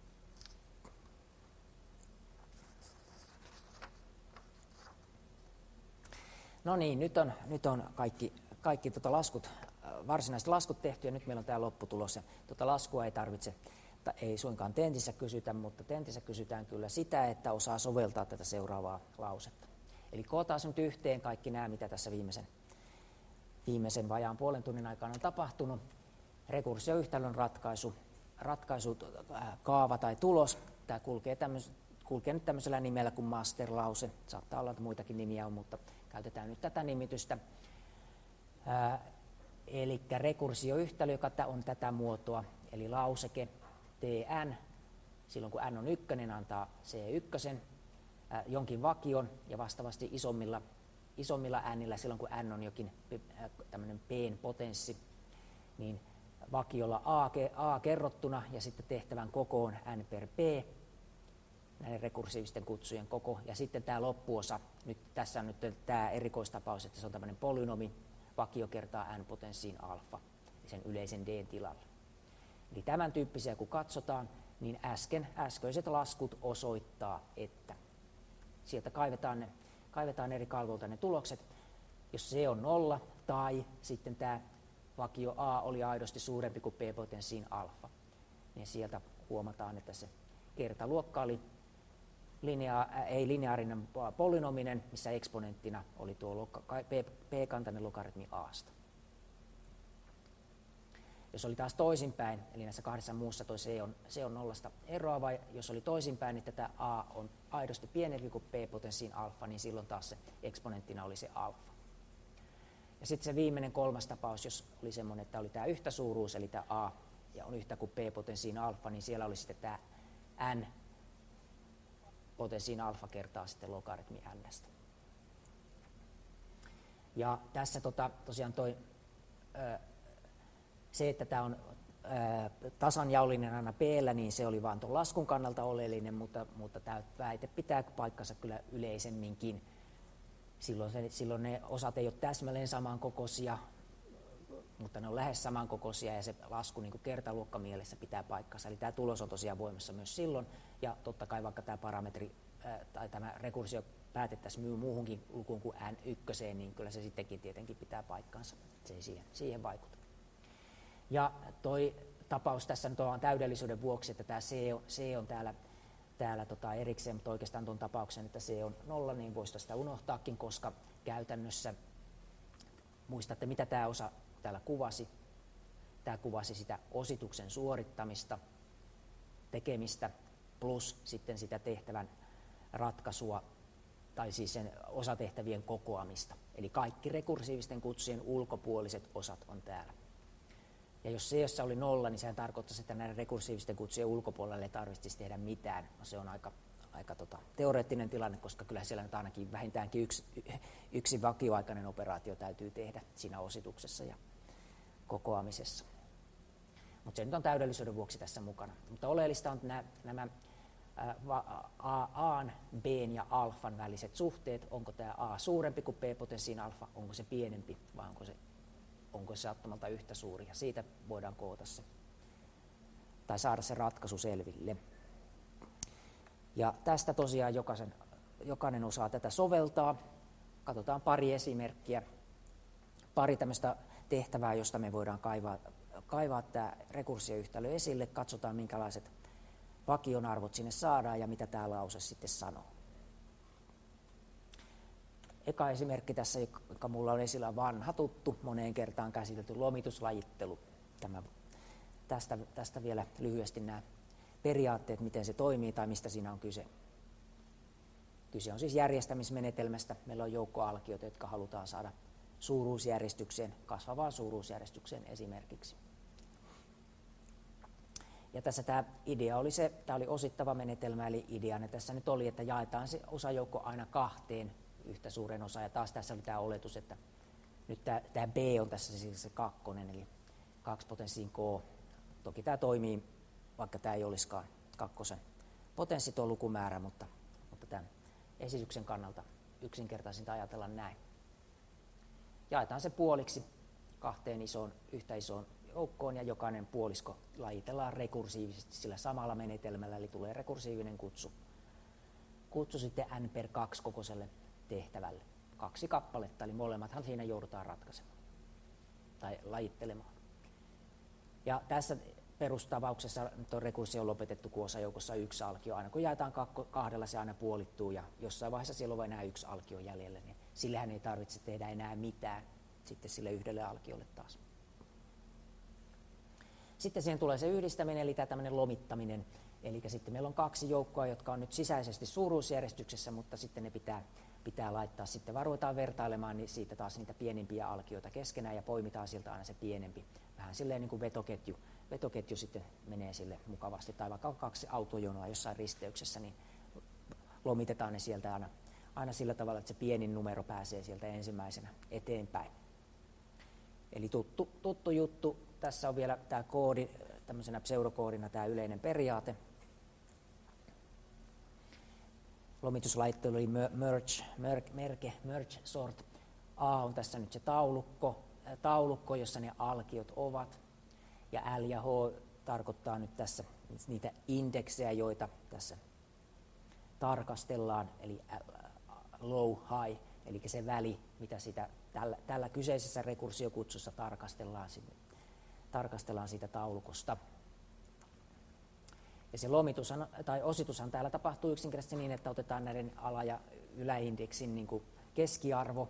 No niin, nyt on kaikki varsinaiset laskut tehty ja nyt meillä on tämä lopputulos. Tuota laskua ei tarvitse, ei suinkaan tentissä kysytä, mutta tentissä kysytään kyllä sitä, että osaa soveltaa tätä seuraavaa lausetta. Eli kootaan nyt yhteen kaikki nämä, mitä tässä viimeisen vajaan puolen tunnin aikana on tapahtunut. Rekursioyhtälön ratkaisu, kaava tai tulos. Tämä kulkee nyt tämmöisellä nimellä kuin masterlause. Saattaa olla, että muitakin nimiä on, mutta käytetään nyt tätä nimitystä. Eli rekursioyhtälö, joka on tätä muotoa, eli lauseke Tn, silloin kun n on ykkönen, antaa C1, jonkin vakion, ja vastaavasti isommilla nillä, silloin kun n on jokin tämmöinen P:n potenssi, niin vakiolla a kerrottuna ja sitten tehtävän kokoon n per p, näiden rekursiivisten kutsujen koko, ja sitten tämä loppuosa, tässä on nyt tämä erikoistapaus, että se on tämmöinen polynomi, vakio kertaa n-potenssiin alfa, sen yleisen d tilalla. Eli tämän tyyppisiä kun katsotaan, niin äskeiset laskut osoittaa, että sieltä kaivetaan eri kalvolta ne tulokset. Jos c on 0 tai sitten tämä vakio a oli aidosti suurempi kuin p-potenssiin alfa, niin sieltä huomataan, että se kertaluokka oli ei lineaarinen polynominen, missä eksponenttina oli tuo p-kantainen logaritmi a:sta. Jos oli taas toisinpäin, eli näissä kahdessa muussa tuo c on nollasta eroava, jos oli toisinpäin, että tämä a on aidosti pienempi kuin p-potenssiin alfa, niin silloin taas se eksponenttina oli se alfa. Ja sitten se viimeinen kolmas tapaus, jos oli semmoinen, että oli tämä yhtä suuruus, eli tämä a ja on yhtä kuin p-potenssiin alfa, niin siellä oli sitten tämä n potenssiin alfa kertaa sitten logaritmi n:stä. Ja tässä tosiaan se, että tämä on tasanjaollinen aina p-llä, niin se oli vaan tuon laskun kannalta oleellinen, mutta tämä väite pitää paikkansa kyllä yleisemminkin. Silloin ne osat ei ole täsmälleen samankokoisia, mutta ne on lähes samankokoisia ja se lasku niin kuin kertaluokkamielessä pitää paikkansa. Eli tämä tulos on tosiaan voimassa myös silloin ja totta kai vaikka tämä parametri tai tämä rekursio päätettäisiin muuhunkin lukuun kuin n1, niin kyllä se sittenkin tietenkin pitää paikkansa. Se ei siihen vaikuta. Ja toi tapaus tässä nyt on täydellisyyden vuoksi, että tämä C on täällä erikseen, mutta oikeastaan tuon tapauksen, että C on 0, niin voisi sitä unohtaakin, koska käytännössä muistatte, mitä tämä osa täällä kuvasi. Tämä kuvasi sitä osituksen suorittamista, tekemistä, plus sitten sitä tehtävän ratkaisua, tai siis sen osatehtävien kokoamista. Eli kaikki rekursiivisten kutsujen ulkopuoliset osat on täällä. Ja jos C oli 0, niin sehän tarkoittaisi, että näiden rekursiivisten kutsujen ulkopuolelle ei tarvitsisi tehdä mitään. No, se on aika teoreettinen tilanne, koska kyllä siellä nyt ainakin vähintäänkin yksi vakioaikainen operaatio täytyy tehdä siinä osituksessa ja kokoamisessa. Mutta se nyt on täydellisyyden vuoksi tässä mukana. Mutta oleellista on nämä A:n, B:n ja alfan väliset suhteet. Onko tämä A suurempi kuin B-potenssiin alfa, onko se pienempi vai onko se sattumalta yhtä suuri. Ja siitä voidaan koota se tai saada se ratkaisu selville. Ja tästä tosiaan jokainen osaa tätä soveltaa. Katsotaan pari esimerkkiä, pari tämmöistä tehtävää, josta me voidaan kaivaa tämä rekursioyhtälö esille. Katsotaan, minkälaiset vakionarvot sinne saadaan ja mitä tämä lause sitten sanoo. Eka esimerkki tässä, joka mulla on esillä, vanha tuttu, moneen kertaan käsitelty lomituslajittelu. Tästä vielä lyhyesti nämä periaatteet, miten se toimii tai mistä siinä on kyse. Kyse on siis järjestämismenetelmästä. Meillä on joukko alkioita, jotka halutaan saada suuruusjärjestykseen, kasvavaan suuruusjärjestykseen esimerkiksi. Ja tässä tämä oli osittava menetelmä, eli ideana tässä nyt oli, että jaetaan se osajoukko aina kahteen yhtä suuren osaan. Ja taas tässä oli tämä oletus, että nyt tämä B on tässä siis se kakkonen, eli 2 potenssiin K. Toki tämä toimii, vaikka tämä ei olisikaan kakkosen potenssi tuo lukumäärä, mutta tämän esityksen kannalta yksinkertaisinta ajatella näin. Jaetaan se puoliksi kahteen yhtä isoon joukkoon ja jokainen puolisko lajitellaan rekursiivisesti sillä samalla menetelmällä, eli tulee rekursiivinen kutsu sitten n per 2 kokoiselle tehtävälle. 2 kappaletta, eli molemmathan siinä joudutaan ratkaisemaan tai lajittelemaan. Ja tässä perustapauksessa nyt on rekursio lopetettu, kun osajoukossa 1 alkio. Aina kun jaetaan kahdella, se aina puolittuu ja jossain vaiheessa siellä on vain enää 1 alkio jäljellä, niin sillähän ei tarvitse tehdä enää mitään sitten sille yhdelle alkiolle taas. Sitten siihen tulee se yhdistäminen, eli tämä tämmöinen lomittaminen. Eli sitten meillä on 2 joukkoa, jotka on nyt sisäisesti suuruusjärjestyksessä, mutta sitten ne pitää laittaa sitten, ruvetaan vertailemaan niin siitä taas niitä pienimpiä alkioita keskenään ja poimitaan sieltä aina se pienempi. Vähän silleen niin kuin vetoketju sitten menee sille mukavasti. Tai vaikka on 2 autojonoa jossain risteyksessä, niin lomitetaan ne sieltä aina sillä tavalla, että se pienin numero pääsee sieltä ensimmäisenä eteenpäin. Eli tuttu juttu. Tässä on vielä tämä koodi, tämmöisenä pseudokoodina tämä yleinen periaate. Lomituslaittelu oli merge sort. A on tässä nyt se taulukko, jossa ne alkiot ovat. Ja L ja H tarkoittaa nyt tässä niitä indeksejä, joita tässä tarkastellaan, eli low, high, eli se väli, mitä sitä tällä kyseisessä rekursiokutsussa tarkastellaan siitä taulukosta. Ja se ositushan täällä tapahtuu yksinkertaisesti niin, että otetaan näiden ala- ja yläindeksin niin kuin keskiarvo,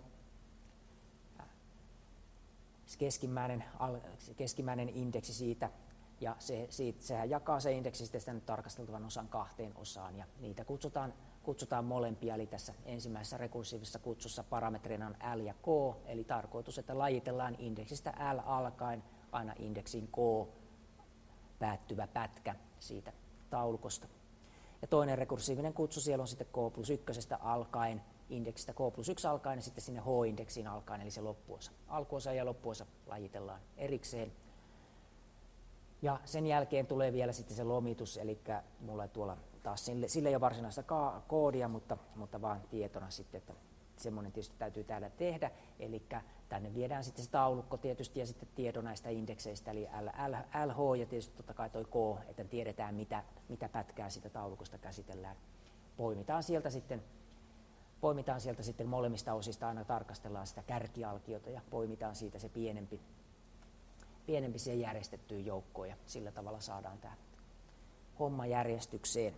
keskimmäinen indeksi siitä, ja sehän jakaa se indeksi sitten sitä tarkasteltavan osan 2 osaan, ja niitä kutsutaan molempia, eli tässä ensimmäisessä rekursiivisessa kutsussa parametrina on L ja K, eli tarkoitus, että lajitellaan indeksistä L alkaen aina indeksiin K päättyvä pätkä siitä taulukosta. Ja toinen rekursiivinen kutsu siellä on sitten K+1 alkaen, indeksistä K+1 alkaen ja sitten sinne H-indeksiin alkaen, eli se loppuosa. Alkuosa ja loppuosa lajitellaan erikseen. Ja sen jälkeen tulee vielä sitten se lomitus, eli mulla ei tuolla taas sille ei ole varsinaista koodia, mutta vaan tietona sitten, että semmoinen tietysti täytyy täällä tehdä, eli tänne viedään sitten se taulukko tietysti ja sitten tieto näistä indekseistä, eli LH ja tietysti totta kai toi K, että tiedetään mitä pätkää siitä taulukosta käsitellään. Poimitaan sieltä sitten molemmista osista, aina tarkastellaan sitä kärkialkiota ja poimitaan siitä se pienempi siihen järjestettyyn joukkoon ja sillä tavalla saadaan tämä homma järjestykseen.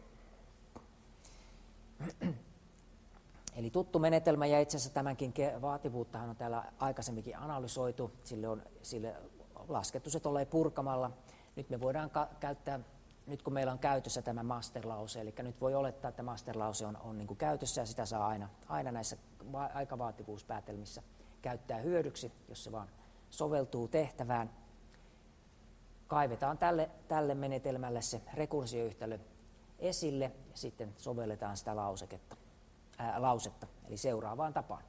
Eli tuttu menetelmä ja itse asiassa tämänkin vaativuuttahan on täällä aikaisemminkin analysoitu, sille laskettu se tolleen purkamalla. Nyt me voidaan käyttää nyt kun meillä on käytössä tämä masterlause, eli nyt voi olettaa, että masterlause on niin kuin käytössä ja sitä saa aina näissä aikavaativuuspäätelmissä käyttää hyödyksi, jos se vaan soveltuu tehtävään. Kaivetaan tälle menetelmälle se rekursioyhtälö esille ja sitten sovelletaan sitä lausetta, eli seuraavaan tapaan.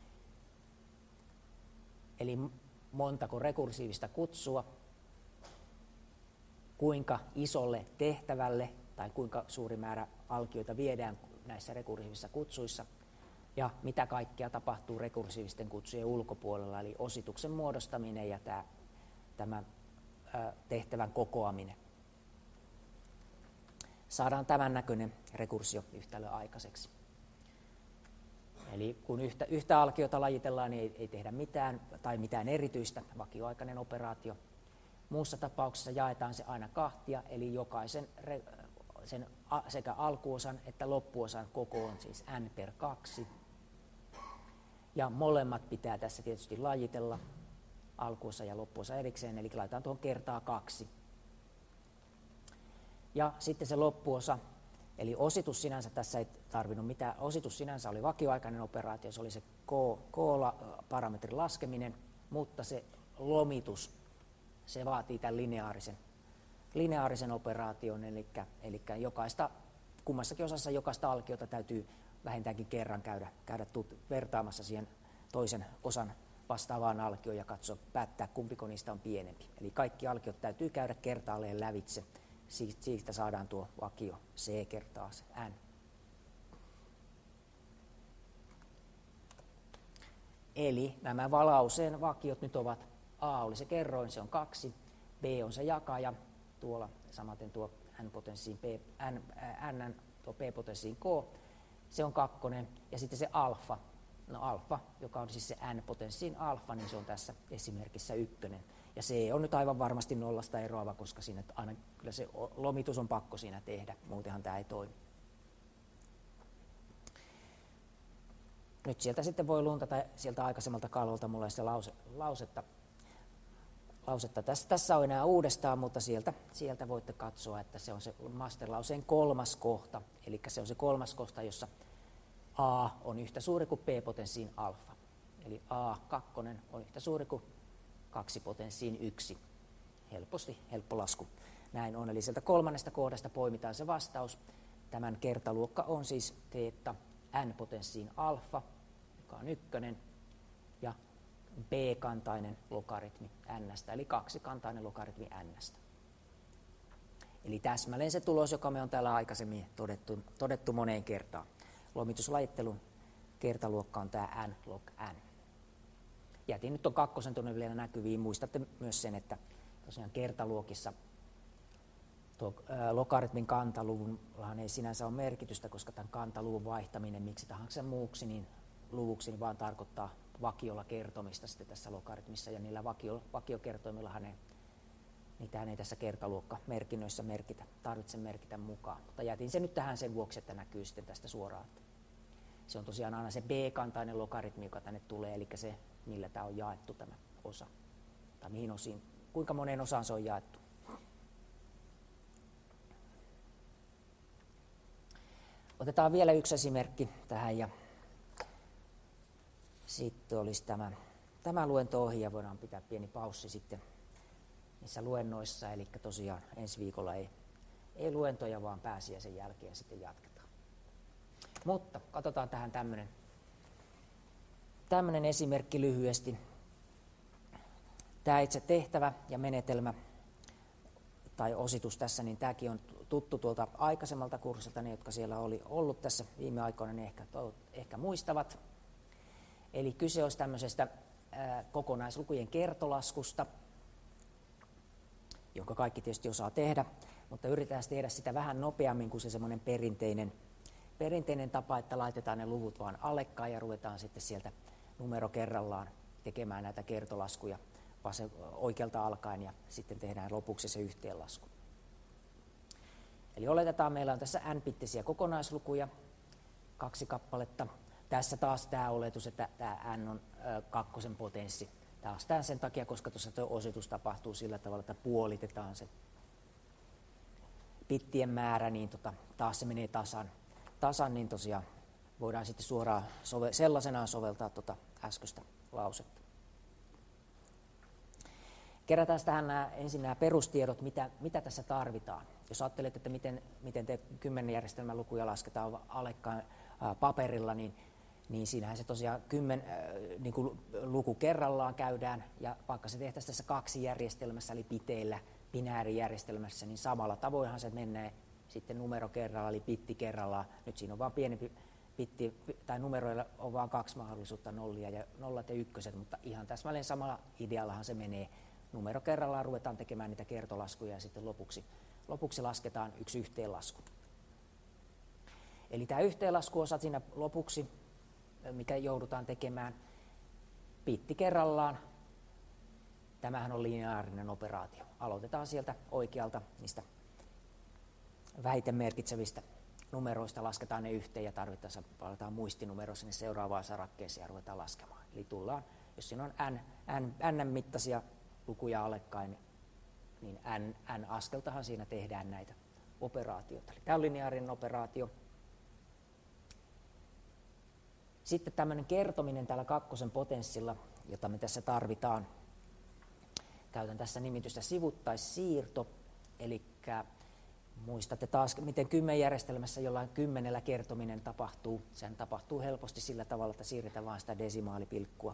Eli montako rekursiivista kutsua, kuinka isolle tehtävälle tai kuinka suuri määrä alkioita viedään näissä rekursiivisissa kutsuissa ja mitä kaikkea tapahtuu rekursiivisten kutsujen ulkopuolella, eli osituksen muodostaminen ja tämä tehtävän kokoaminen. Saadaan tämän näköinen rekursioyhtälö aikaiseksi. Eli kun yhtä alkiota lajitellaan, niin ei tehdä mitään tai mitään erityistä, vakioaikainen operaatio. Muussa tapauksessa jaetaan se aina kahtia, eli jokaisen sen sekä alkuosan että loppuosan koko on siis n per 2. Ja molemmat pitää tässä tietysti lajitella, alkuosa ja loppuosa erikseen, eli laitetaan tuohon kertaa 2. Ja sitten se loppuosa, eli ositus sinänsä, tässä ei tarvinnut mitään, ositus sinänsä oli vakioaikainen operaatio, se oli se k-parametrin laskeminen, mutta se lomitus, se vaatii tämän lineaarisen operaation, eli kummassakin osassa jokaista alkiota täytyy vähintäänkin kerran käydä vertaamassa siihen toisen osan vastaavaan alkioon ja päättää kumpiko niistä on pienempi. Eli kaikki alkiot täytyy käydä kertaalleen lävitse. Siitä saadaan tuo vakio c kertaa se n. Eli nämä valauseen vakiot nyt ovat a oli se kerroin, se on 2, b on se jakaja, tuolla samaten tuo n-potenssiin tuo p-potenssiin k, se on 2, ja sitten se alfa, no alfa, joka on siis se n-potenssiin alfa, niin se on tässä esimerkissä 1. Ja se on nyt aivan varmasti nollasta eroava, koska siinä aina kyllä se lomitus on pakko siinä tehdä, muutenhan tämä ei toimi. Nyt sieltä sitten voi luntata sieltä aikaisemmalta kalvolta mulle sitä lausetta. Tässä on enää uudestaan, mutta sieltä voitte katsoa, että se on se masterlauseen 3. kohta. Eli se on se 3. kohta, jossa a on yhtä suuri kuin p-potenssiin alfa. Eli a2 on yhtä suuri kuin 2 potenssiin 1. Helppo lasku. Näin on. Eli sieltä 3. kohdasta poimitaan se vastaus. Tämän kertaluokka on siis teetta n-potenssiin alfa, joka on 1, ja b-kantainen logaritmi n-stä, eli 2-kantainen logaritmi n-stä. Eli täsmälleen se tulos, joka me on täällä aikaisemmin todettu moneen kertaan. Lomituslajittelun kertaluokka on tämä n log n. Jätin nyt on 2 tuonne vielä näkyviin. Muistatte myös sen, että tosiaan kertaluokissa tuo logaritmin kantaluvullahan ei sinänsä ole merkitystä, koska tämän kantaluvun vaihtaminen miksi tahansa muuksi, niin luvuksi vaan tarkoittaa vakiolla kertomista sitten tässä logaritmissa, ja niillä vakiokertoimillahan niitä ei tässä kertaluokkamerkinnöissä tarvitse merkitä mukaan. Mutta jätin se nyt tähän sen vuoksi, että näkyy sitten tästä suoraan. Se on tosiaan aina se b-kantainen logaritmi, joka tänne tulee, eli se, millä tämä on jaettu tämä osa. Tai mihin osiin, kuinka moneen osaan se on jaettu. Otetaan vielä yksi esimerkki tähän, ja sitten olisi tämä luento ohi, ja voidaan pitää pieni paussi sitten niissä luennoissa, eli tosiaan ensi viikolla ei luentoja, vaan pääsiäisen jälkeen sitten jatketaan. Mutta katsotaan tähän tämmöinen esimerkki lyhyesti. Tämä itse tehtävä ja menetelmä tai ositus tässä, niin tämäkin on tuttu tuolta aikaisemmalta kurssilta, ne jotka siellä oli ollut tässä viime aikoina, ne ehkä muistavat. Eli kyse olisi tämmöisestä kokonaislukujen kertolaskusta, jonka kaikki tietysti osaa tehdä, mutta yritetään tehdä sitä vähän nopeammin kuin se semmoinen perinteinen tapa, että laitetaan ne luvut vaan allekkain ja ruvetaan sitten sieltä numero kerrallaan tekemään näitä kertolaskuja oikealta alkaen ja sitten tehdään lopuksi se yhteenlasku. Eli oletetaan, meillä on tässä n-bittisiä kokonaislukuja, 2 kappaletta. Tässä taas tämä oletus, että tämä n on 2 potenssi. Taas tämän sen takia, koska tuossa tuo ositus tapahtuu sillä tavalla, että puolitetaan bittien määrä, niin taas se menee tasan, niin tosiaan voidaan sitten suoraan sellaisenaan soveltaa äskeistä lausetta. Kerätään tähän ensin nämä perustiedot, mitä tässä tarvitaan. Jos ajattelet, että miten te 10 järjestelmän lukuja lasketaan alekkaan paperilla, niin siinähän se tosiaan niin kuin luku kerrallaan käydään, ja vaikka se tehtäisiin tässä 2 järjestelmässä, eli biteillä, binäärijärjestelmässä, niin samalla tavoinhan se menee sitten numero kerrallaan, eli bitti kerrallaan. Nyt siinä on vain pienempi bitti, tai numeroilla on vain 2 mahdollisuutta, nollat ja ykköset, mutta ihan täsmälleen samalla ideallahan se menee. Numero kerrallaan ruvetaan tekemään niitä kertolaskuja, ja sitten lopuksi lasketaan yksi yhteenlasku. Eli tämä yhteenlaskuosa siinä lopuksi, mikä joudutaan tekemään, bitti kerrallaan. Tämähän on lineaarinen operaatio. Aloitetaan sieltä oikealta niistä väitemerkitsevistä numeroista, lasketaan ne yhteen ja tarvittaessa palataan muistinumero sinne seuraavaan sarakkeeseen ja ruvetaan laskemaan. Eli tullaan, jos siinä on n-mittaisia lukuja alekkain, niin n-askeltahan siinä tehdään näitä operaatioita. Eli tämä on lineaarinen operaatio. Sitten tämmöinen kertominen täällä 2 potenssilla, jota me tässä tarvitaan. Käytän tässä nimitystä sivuttaissiirto, eli muistatte taas, miten 10 järjestelmässä jollain 10 kertominen tapahtuu. Sehän tapahtuu helposti sillä tavalla, että siirretään vain sitä desimaalipilkkua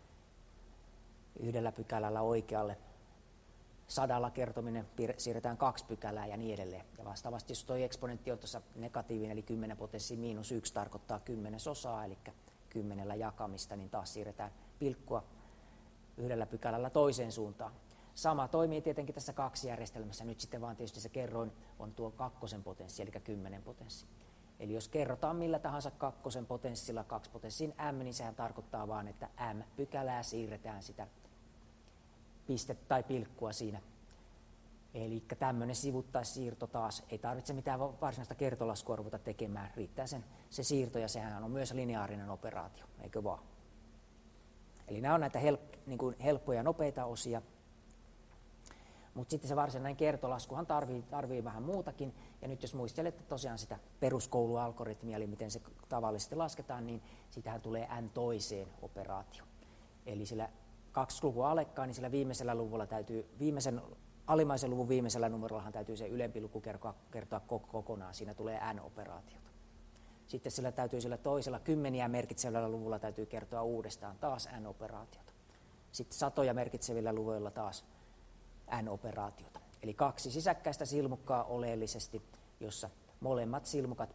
1 pykälällä oikealle. 100 kertominen siirretään 2 pykälää ja niin edelleen. Ja vastaavasti, jos tuo eksponentti on tuossa negatiivinen, eli 10 potenssi miinus 1 tarkoittaa 10 eli 10 jakamista, niin taas siirretään pilkkua 1 pykälällä toiseen suuntaan. Sama toimii tietenkin tässä 2 järjestelmässä. Nyt sitten vaan tietysti se kerroin on tuo 2 potenssi, eli 10 potenssi. Eli jos kerrotaan millä tahansa 2 potenssilla 2 potenssiin m, niin sehän tarkoittaa vaan, että m pykälää siirretään sitä pistettä tai pilkkua siinä. Eli tämmöinen sivuttaissiirto taas, ei tarvitse mitään varsinaista kertolaskua ruveta tekemään, riittää se siirto, ja sehän on myös lineaarinen operaatio, eikö vaan? Eli nämä on näitä helppoja ja nopeita osia, mutta sitten se varsinainen kertolaskuhan tarvii vähän muutakin, ja nyt jos muistelette tosiaan sitä peruskoulualgoritmia, eli miten se tavallisesti lasketaan, niin sitähän tulee n-toiseen operaatio. Eli sillä 2 lukua alekkaan, niin sillä viimeisellä luvulla alimmaisen luvun viimeisellä numerollahan täytyy se ylempi luku kertoa kokonaan, siinä tulee n-operaatiota. Sitten sillä toisella 10 merkitsevällä luvulla täytyy kertoa uudestaan taas n-operaatiota. Sitten 100 merkitsevillä luvuilla taas n-operaatiota. Eli 2 sisäkkäistä silmukkaa oleellisesti, jossa molemmat silmukat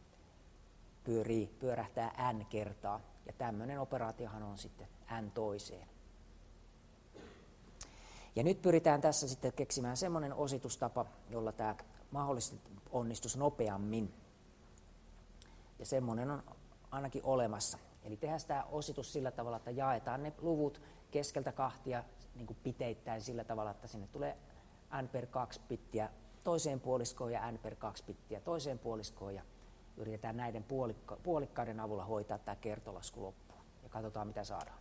pyörähtää n kertaa. Ja tämmöinen operaatiohan on sitten n-toiseen. Ja nyt pyritään tässä sitten keksimään semmoinen ositustapa, jolla tämä mahdollisesti onnistuisi nopeammin. Ja semmoinen on ainakin olemassa. Eli tehdään tämä ositus sillä tavalla, että jaetaan ne luvut keskeltä kahtia niin kuin piteittäin sillä tavalla, että sinne tulee n per 2 bittiä toiseen puoliskoon ja n per 2 bittiä toiseen puoliskoon. Ja yritetään näiden puolikkaiden avulla hoitaa tämä kertolasku loppuun. Ja katsotaan, mitä saadaan.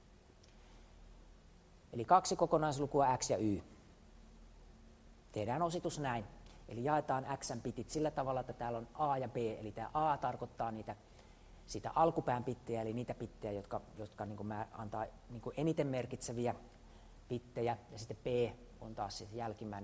Eli 2 kokonaislukua x ja y. Tehdään ositus näin. Eli jaetaan x-bitit sillä tavalla, että täällä on a ja b. Eli tämä a tarkoittaa sitä alkupään bittejä, eli niitä bittejä, jotka niin kuin antaa niin kuin eniten merkitseviä bittejä. Ja sitten b on taas se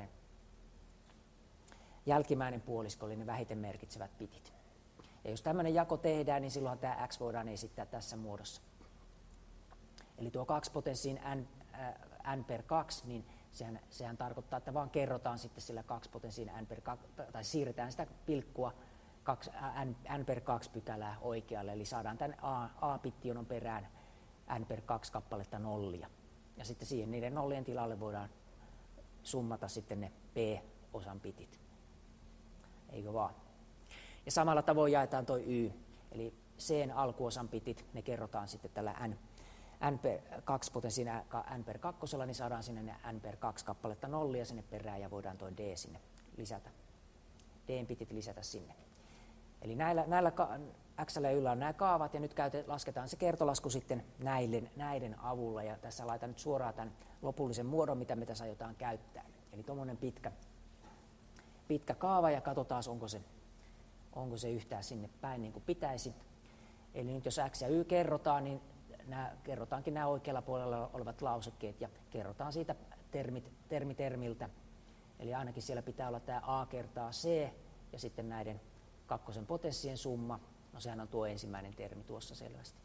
jälkimmäinen puolisko, eli ne vähiten merkitsevät bitit. Ja jos tämmöinen jako tehdään, niin silloin tämä x voidaan esittää tässä muodossa. Eli tuo 2 potenssiin n per 2, niin sehän tarkoittaa, että vaan kerrotaan sitten sillä 2 potenssiin n per 2, tai siirretään sitä pilkkua n per 2 pykälää oikealle, eli saadaan tämän a-bittion perään n per 2 kappaletta nollia. Ja sitten siihen niiden nollien tilalle voidaan summata sitten ne b-osan bitit. Eikö vaan? Ja samalla tavoin jaetaan toi y, eli c:n alkuosan bitit, ne kerrotaan sitten tällä n per 2 potenssiin n per 2, niin saadaan sinne ne n per 2 kappaletta nollia sinne perään ja voidaan tuo d sinne lisätä. D:n bitit lisätä sinne. Eli näillä x:llä ja yllä on nämä kaavat, ja nyt lasketaan se kertolasku sitten näiden avulla, ja tässä laitan nyt suoraan tämän lopullisen muodon, mitä me tässä aiotaan käyttää. Eli tuommoinen pitkä pitkä kaava ja katsotaan, onko se yhtään sinne päin niin kuin pitäisi. Eli nyt jos X ja Y kerrotaan, niin kerrotaankin nämä oikealla puolella olevat lausekkeet ja kerrotaan siitä termiltä. Eli ainakin siellä pitää olla tämä A kertaa C ja sitten näiden kakkosen potenssien summa. No sehän on tuo ensimmäinen termi tuossa selvästi.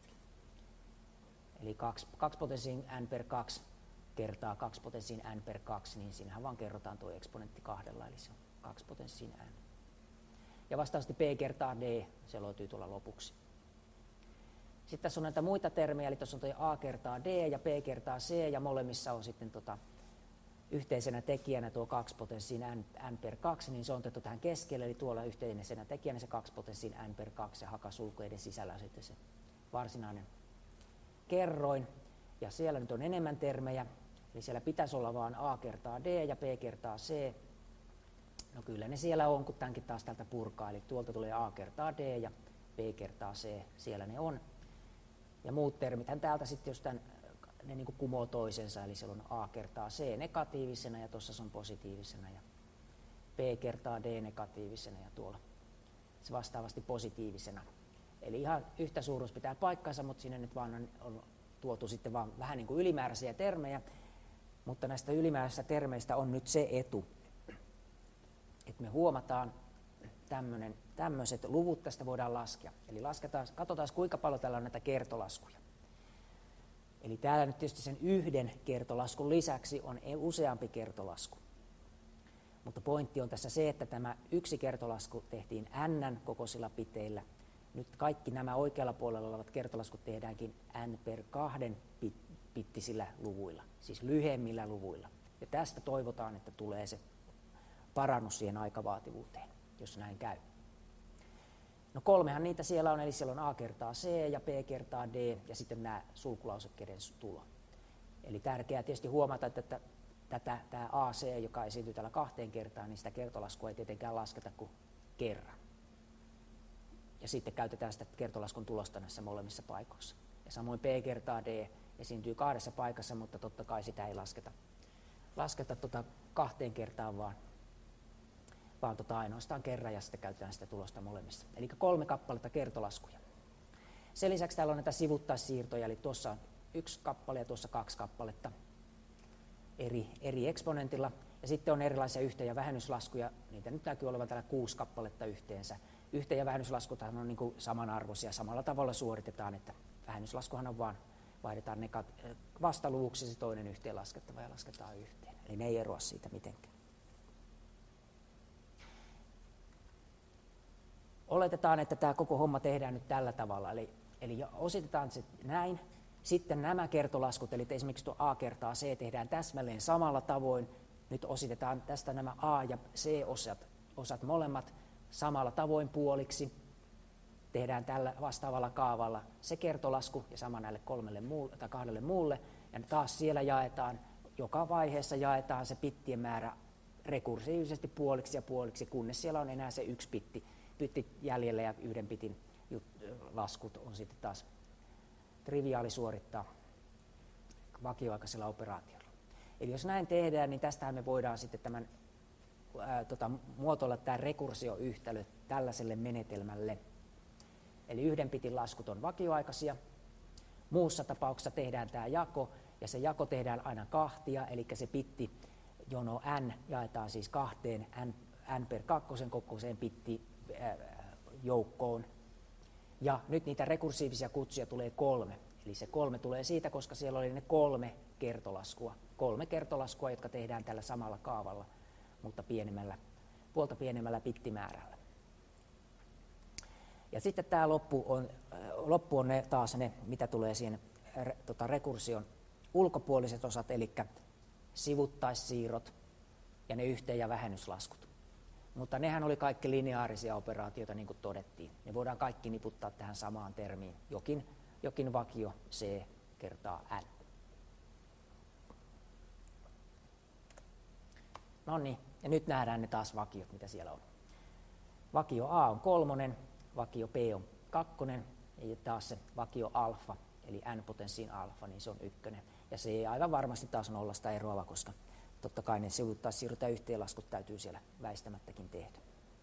Eli 2 potenssiin n per 2 kertaa 2 potenssiin n per 2, niin siinähän vaan kerrotaan tuo eksponentti 2, eli se on 2 potenssiin n. Ja vastaavasti p kertaa d, se löytyy tuolla lopuksi. Sitten tässä on näitä muita termejä, eli tuossa on tuo a kertaa d ja p kertaa c, ja molemmissa on sitten yhteisenä tekijänä tuo 2 potenssiin n per 2, niin se on otettu tähän keskelle, eli tuolla yhteisenä tekijänä se 2 potenssiin n per 2, ja hakasulkujen sisällä on sitten se varsinainen kerroin, ja siellä nyt on enemmän termejä, eli siellä pitäisi olla vain a kertaa d ja p kertaa c. No kyllä ne siellä on, kun tämänkin taas täältä purkaa, eli tuolta tulee a kertaa d ja p kertaa c, siellä ne on. Ja muut termithän täältä sitten, jos ne niin kuin kumoo toisensa, eli siellä on a kertaa c negatiivisena ja tuossa se on positiivisena ja p kertaa d negatiivisena ja tuolla se vastaavasti positiivisena. Eli ihan yhtä suuruus pitää paikkansa, mutta siinä nyt vaan on tuotu sitten vaan vähän niin kuin ylimääräisiä termejä, mutta näistä ylimääräisistä termeistä on nyt se etu, että me huomataan tämmöiset luvut tästä voidaan laskea. Eli katsotaan kuinka paljon täällä on näitä kertolaskuja. Eli täällä nyt tietysti sen yhden kertolaskun lisäksi on useampi kertolasku. Mutta pointti on tässä se, että tämä yksi kertolasku tehtiin n kokoisilla piteillä. Nyt kaikki nämä oikealla puolella olevat kertolaskut tehdäänkin n per 2 pittisillä luvuilla, siis lyhyemmillä luvuilla. Ja tästä toivotaan, että tulee se parannus siihen aikavaativuuteen, jos näin käy. No 3 niitä siellä on, eli siellä on a kertaa c ja p kertaa d ja sitten nämä sulkulausekkeiden tulo. Eli tärkeää tietysti huomata, että tämä ac, joka esiintyy täällä 2 kertaan, niin sitä kertolaskua ei tietenkään lasketa kuin kerran. Ja sitten käytetään sitä kertolaskun tulosta näissä molemmissa paikoissa. Ja samoin p kertaa d esiintyy 2 paikassa, mutta totta kai sitä ei lasketa 2 kertaan, vaan ainoastaan kerran ja sitten käytetään sitä tulosta molemmissa. Eli 3 kappaletta kertolaskuja. Sen lisäksi täällä on näitä sivuttaissiirtoja, eli tuossa on 1 kappale ja tuossa 2 kappaletta eri eksponentilla. Ja sitten on erilaisia yhteen- ja vähennyslaskuja, niitä nyt näkyy olevan täällä 6 kappaletta yhteensä. Yhteen- ja vähennyslaskuthan on niin kuin samanarvoisia, samalla tavalla suoritetaan, että vähennyslaskuhan on vaan, vaihdetaan ne vastaluvuksi se toinen yhteenlaskettava ja lasketaan yhteen. Eli ne ei eroa siitä mitenkään. Oletetaan, että tämä koko homma tehdään nyt tällä tavalla, eli ositetaan se näin. Sitten nämä kertolaskut, eli esimerkiksi tuo a kertaa c tehdään täsmälleen samalla tavoin. Nyt ositetaan tästä nämä a ja c osat molemmat samalla tavoin puoliksi. Tehdään tällä vastaavalla kaavalla se kertolasku ja sama näille 2 muulle. Ja taas siellä jaetaan, joka vaiheessa jaetaan se pittien määrä rekursiivisesti puoliksi ja puoliksi, kunnes siellä on enää se 1 pitti jäljellä ja 1 bitin laskut on sitten taas triviaali suorittaa vakioaikaisella operaatiolla. Eli jos näin tehdään, niin tästähän me voidaan sitten muotoilla tämä rekursioyhtälö tällaiselle menetelmälle. Eli 1 bitin laskut on vakioaikaisia. Muussa tapauksessa tehdään tämä jako, ja se jako tehdään aina 2, eli se bitti jono n jaetaan siis 2 n per 2 kokoiseen bittijoukkoon. Ja nyt niitä rekursiivisia kutsuja tulee 3. Eli se 3 tulee siitä, koska siellä oli ne 3 kertolaskua. 3 kertolaskua, jotka tehdään tällä samalla kaavalla, mutta puolta pienemmällä bittimäärällä. Ja sitten tämä loppu on taas ne, mitä tulee siihen rekursion ulkopuoliset osat, eli sivuttaissiirrot ja ne yhteen- ja vähennyslaskut. Mutta nehän oli kaikki lineaarisia operaatioita, niin kuin todettiin. Ne voidaan kaikki niputtaa tähän samaan termiin. Jokin vakio c kertaa n. No niin, ja nyt nähdään ne taas vakiot, mitä siellä on. Vakio a on 3, vakio b on 2, ja taas se vakio alfa, eli n potenssiin alfa, niin se on 1. Ja se ei aivan varmasti taas nollasta eroava, koska totta kai ne siirrytään yhteenlaskut täytyy siellä väistämättäkin tehdä.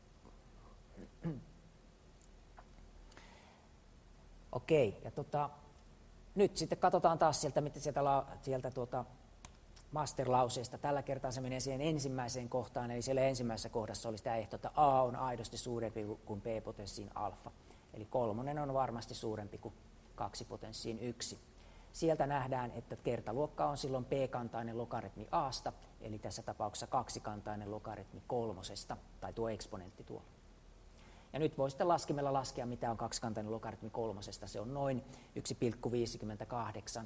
Okei, ja nyt sitten katsotaan taas sieltä master-lauseesta. Tällä kertaa se menee siihen ensimmäiseen kohtaan, eli siellä ensimmäisessä kohdassa oli tämä ehto, että A on aidosti suurempi kuin B potenssiin alfa. Eli 3 on varmasti suurempi kuin 2 potenssiin 1. Sieltä nähdään, että kertaluokka on silloin p-kantainen logaritmi A:sta, eli tässä tapauksessa 2-kantainen logaritmi 3, tai tuo eksponentti tuo. Ja nyt voi sitten laskimella laskea, mitä on 2-kantainen logaritmi 3. Se on noin 1,58.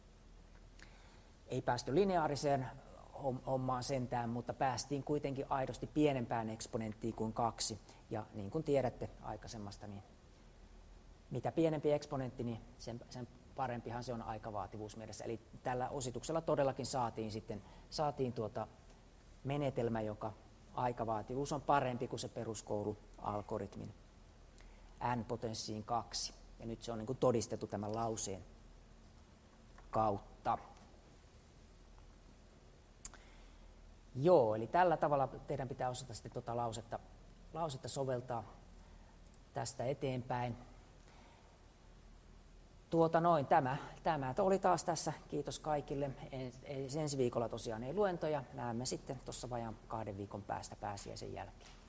Ei päästy lineaariseen hommaan sentään, mutta päästiin kuitenkin aidosti pienempään eksponenttiin kuin 2. Ja niin kuin tiedätte aikaisemmasta, niin mitä pienempi eksponentti, niin sen parempihan se on aikavaativuusmielessä. Eli tällä osituksella todellakin saatiin menetelmä, joka aikavaativuus on parempi kuin se peruskoulualgoritmin n potenssiin 2. Ja nyt se on niin kuin todistettu tämän lauseen kautta. Joo, eli tällä tavalla teidän pitää osata sitten lausetta soveltaa tästä eteenpäin. Tämä oli taas tässä. Kiitos kaikille. Ensi viikolla tosiaan ei luentoja. Näemme sitten tuossa vajaan 2 viikon päästä pääsiäisen jälkeen.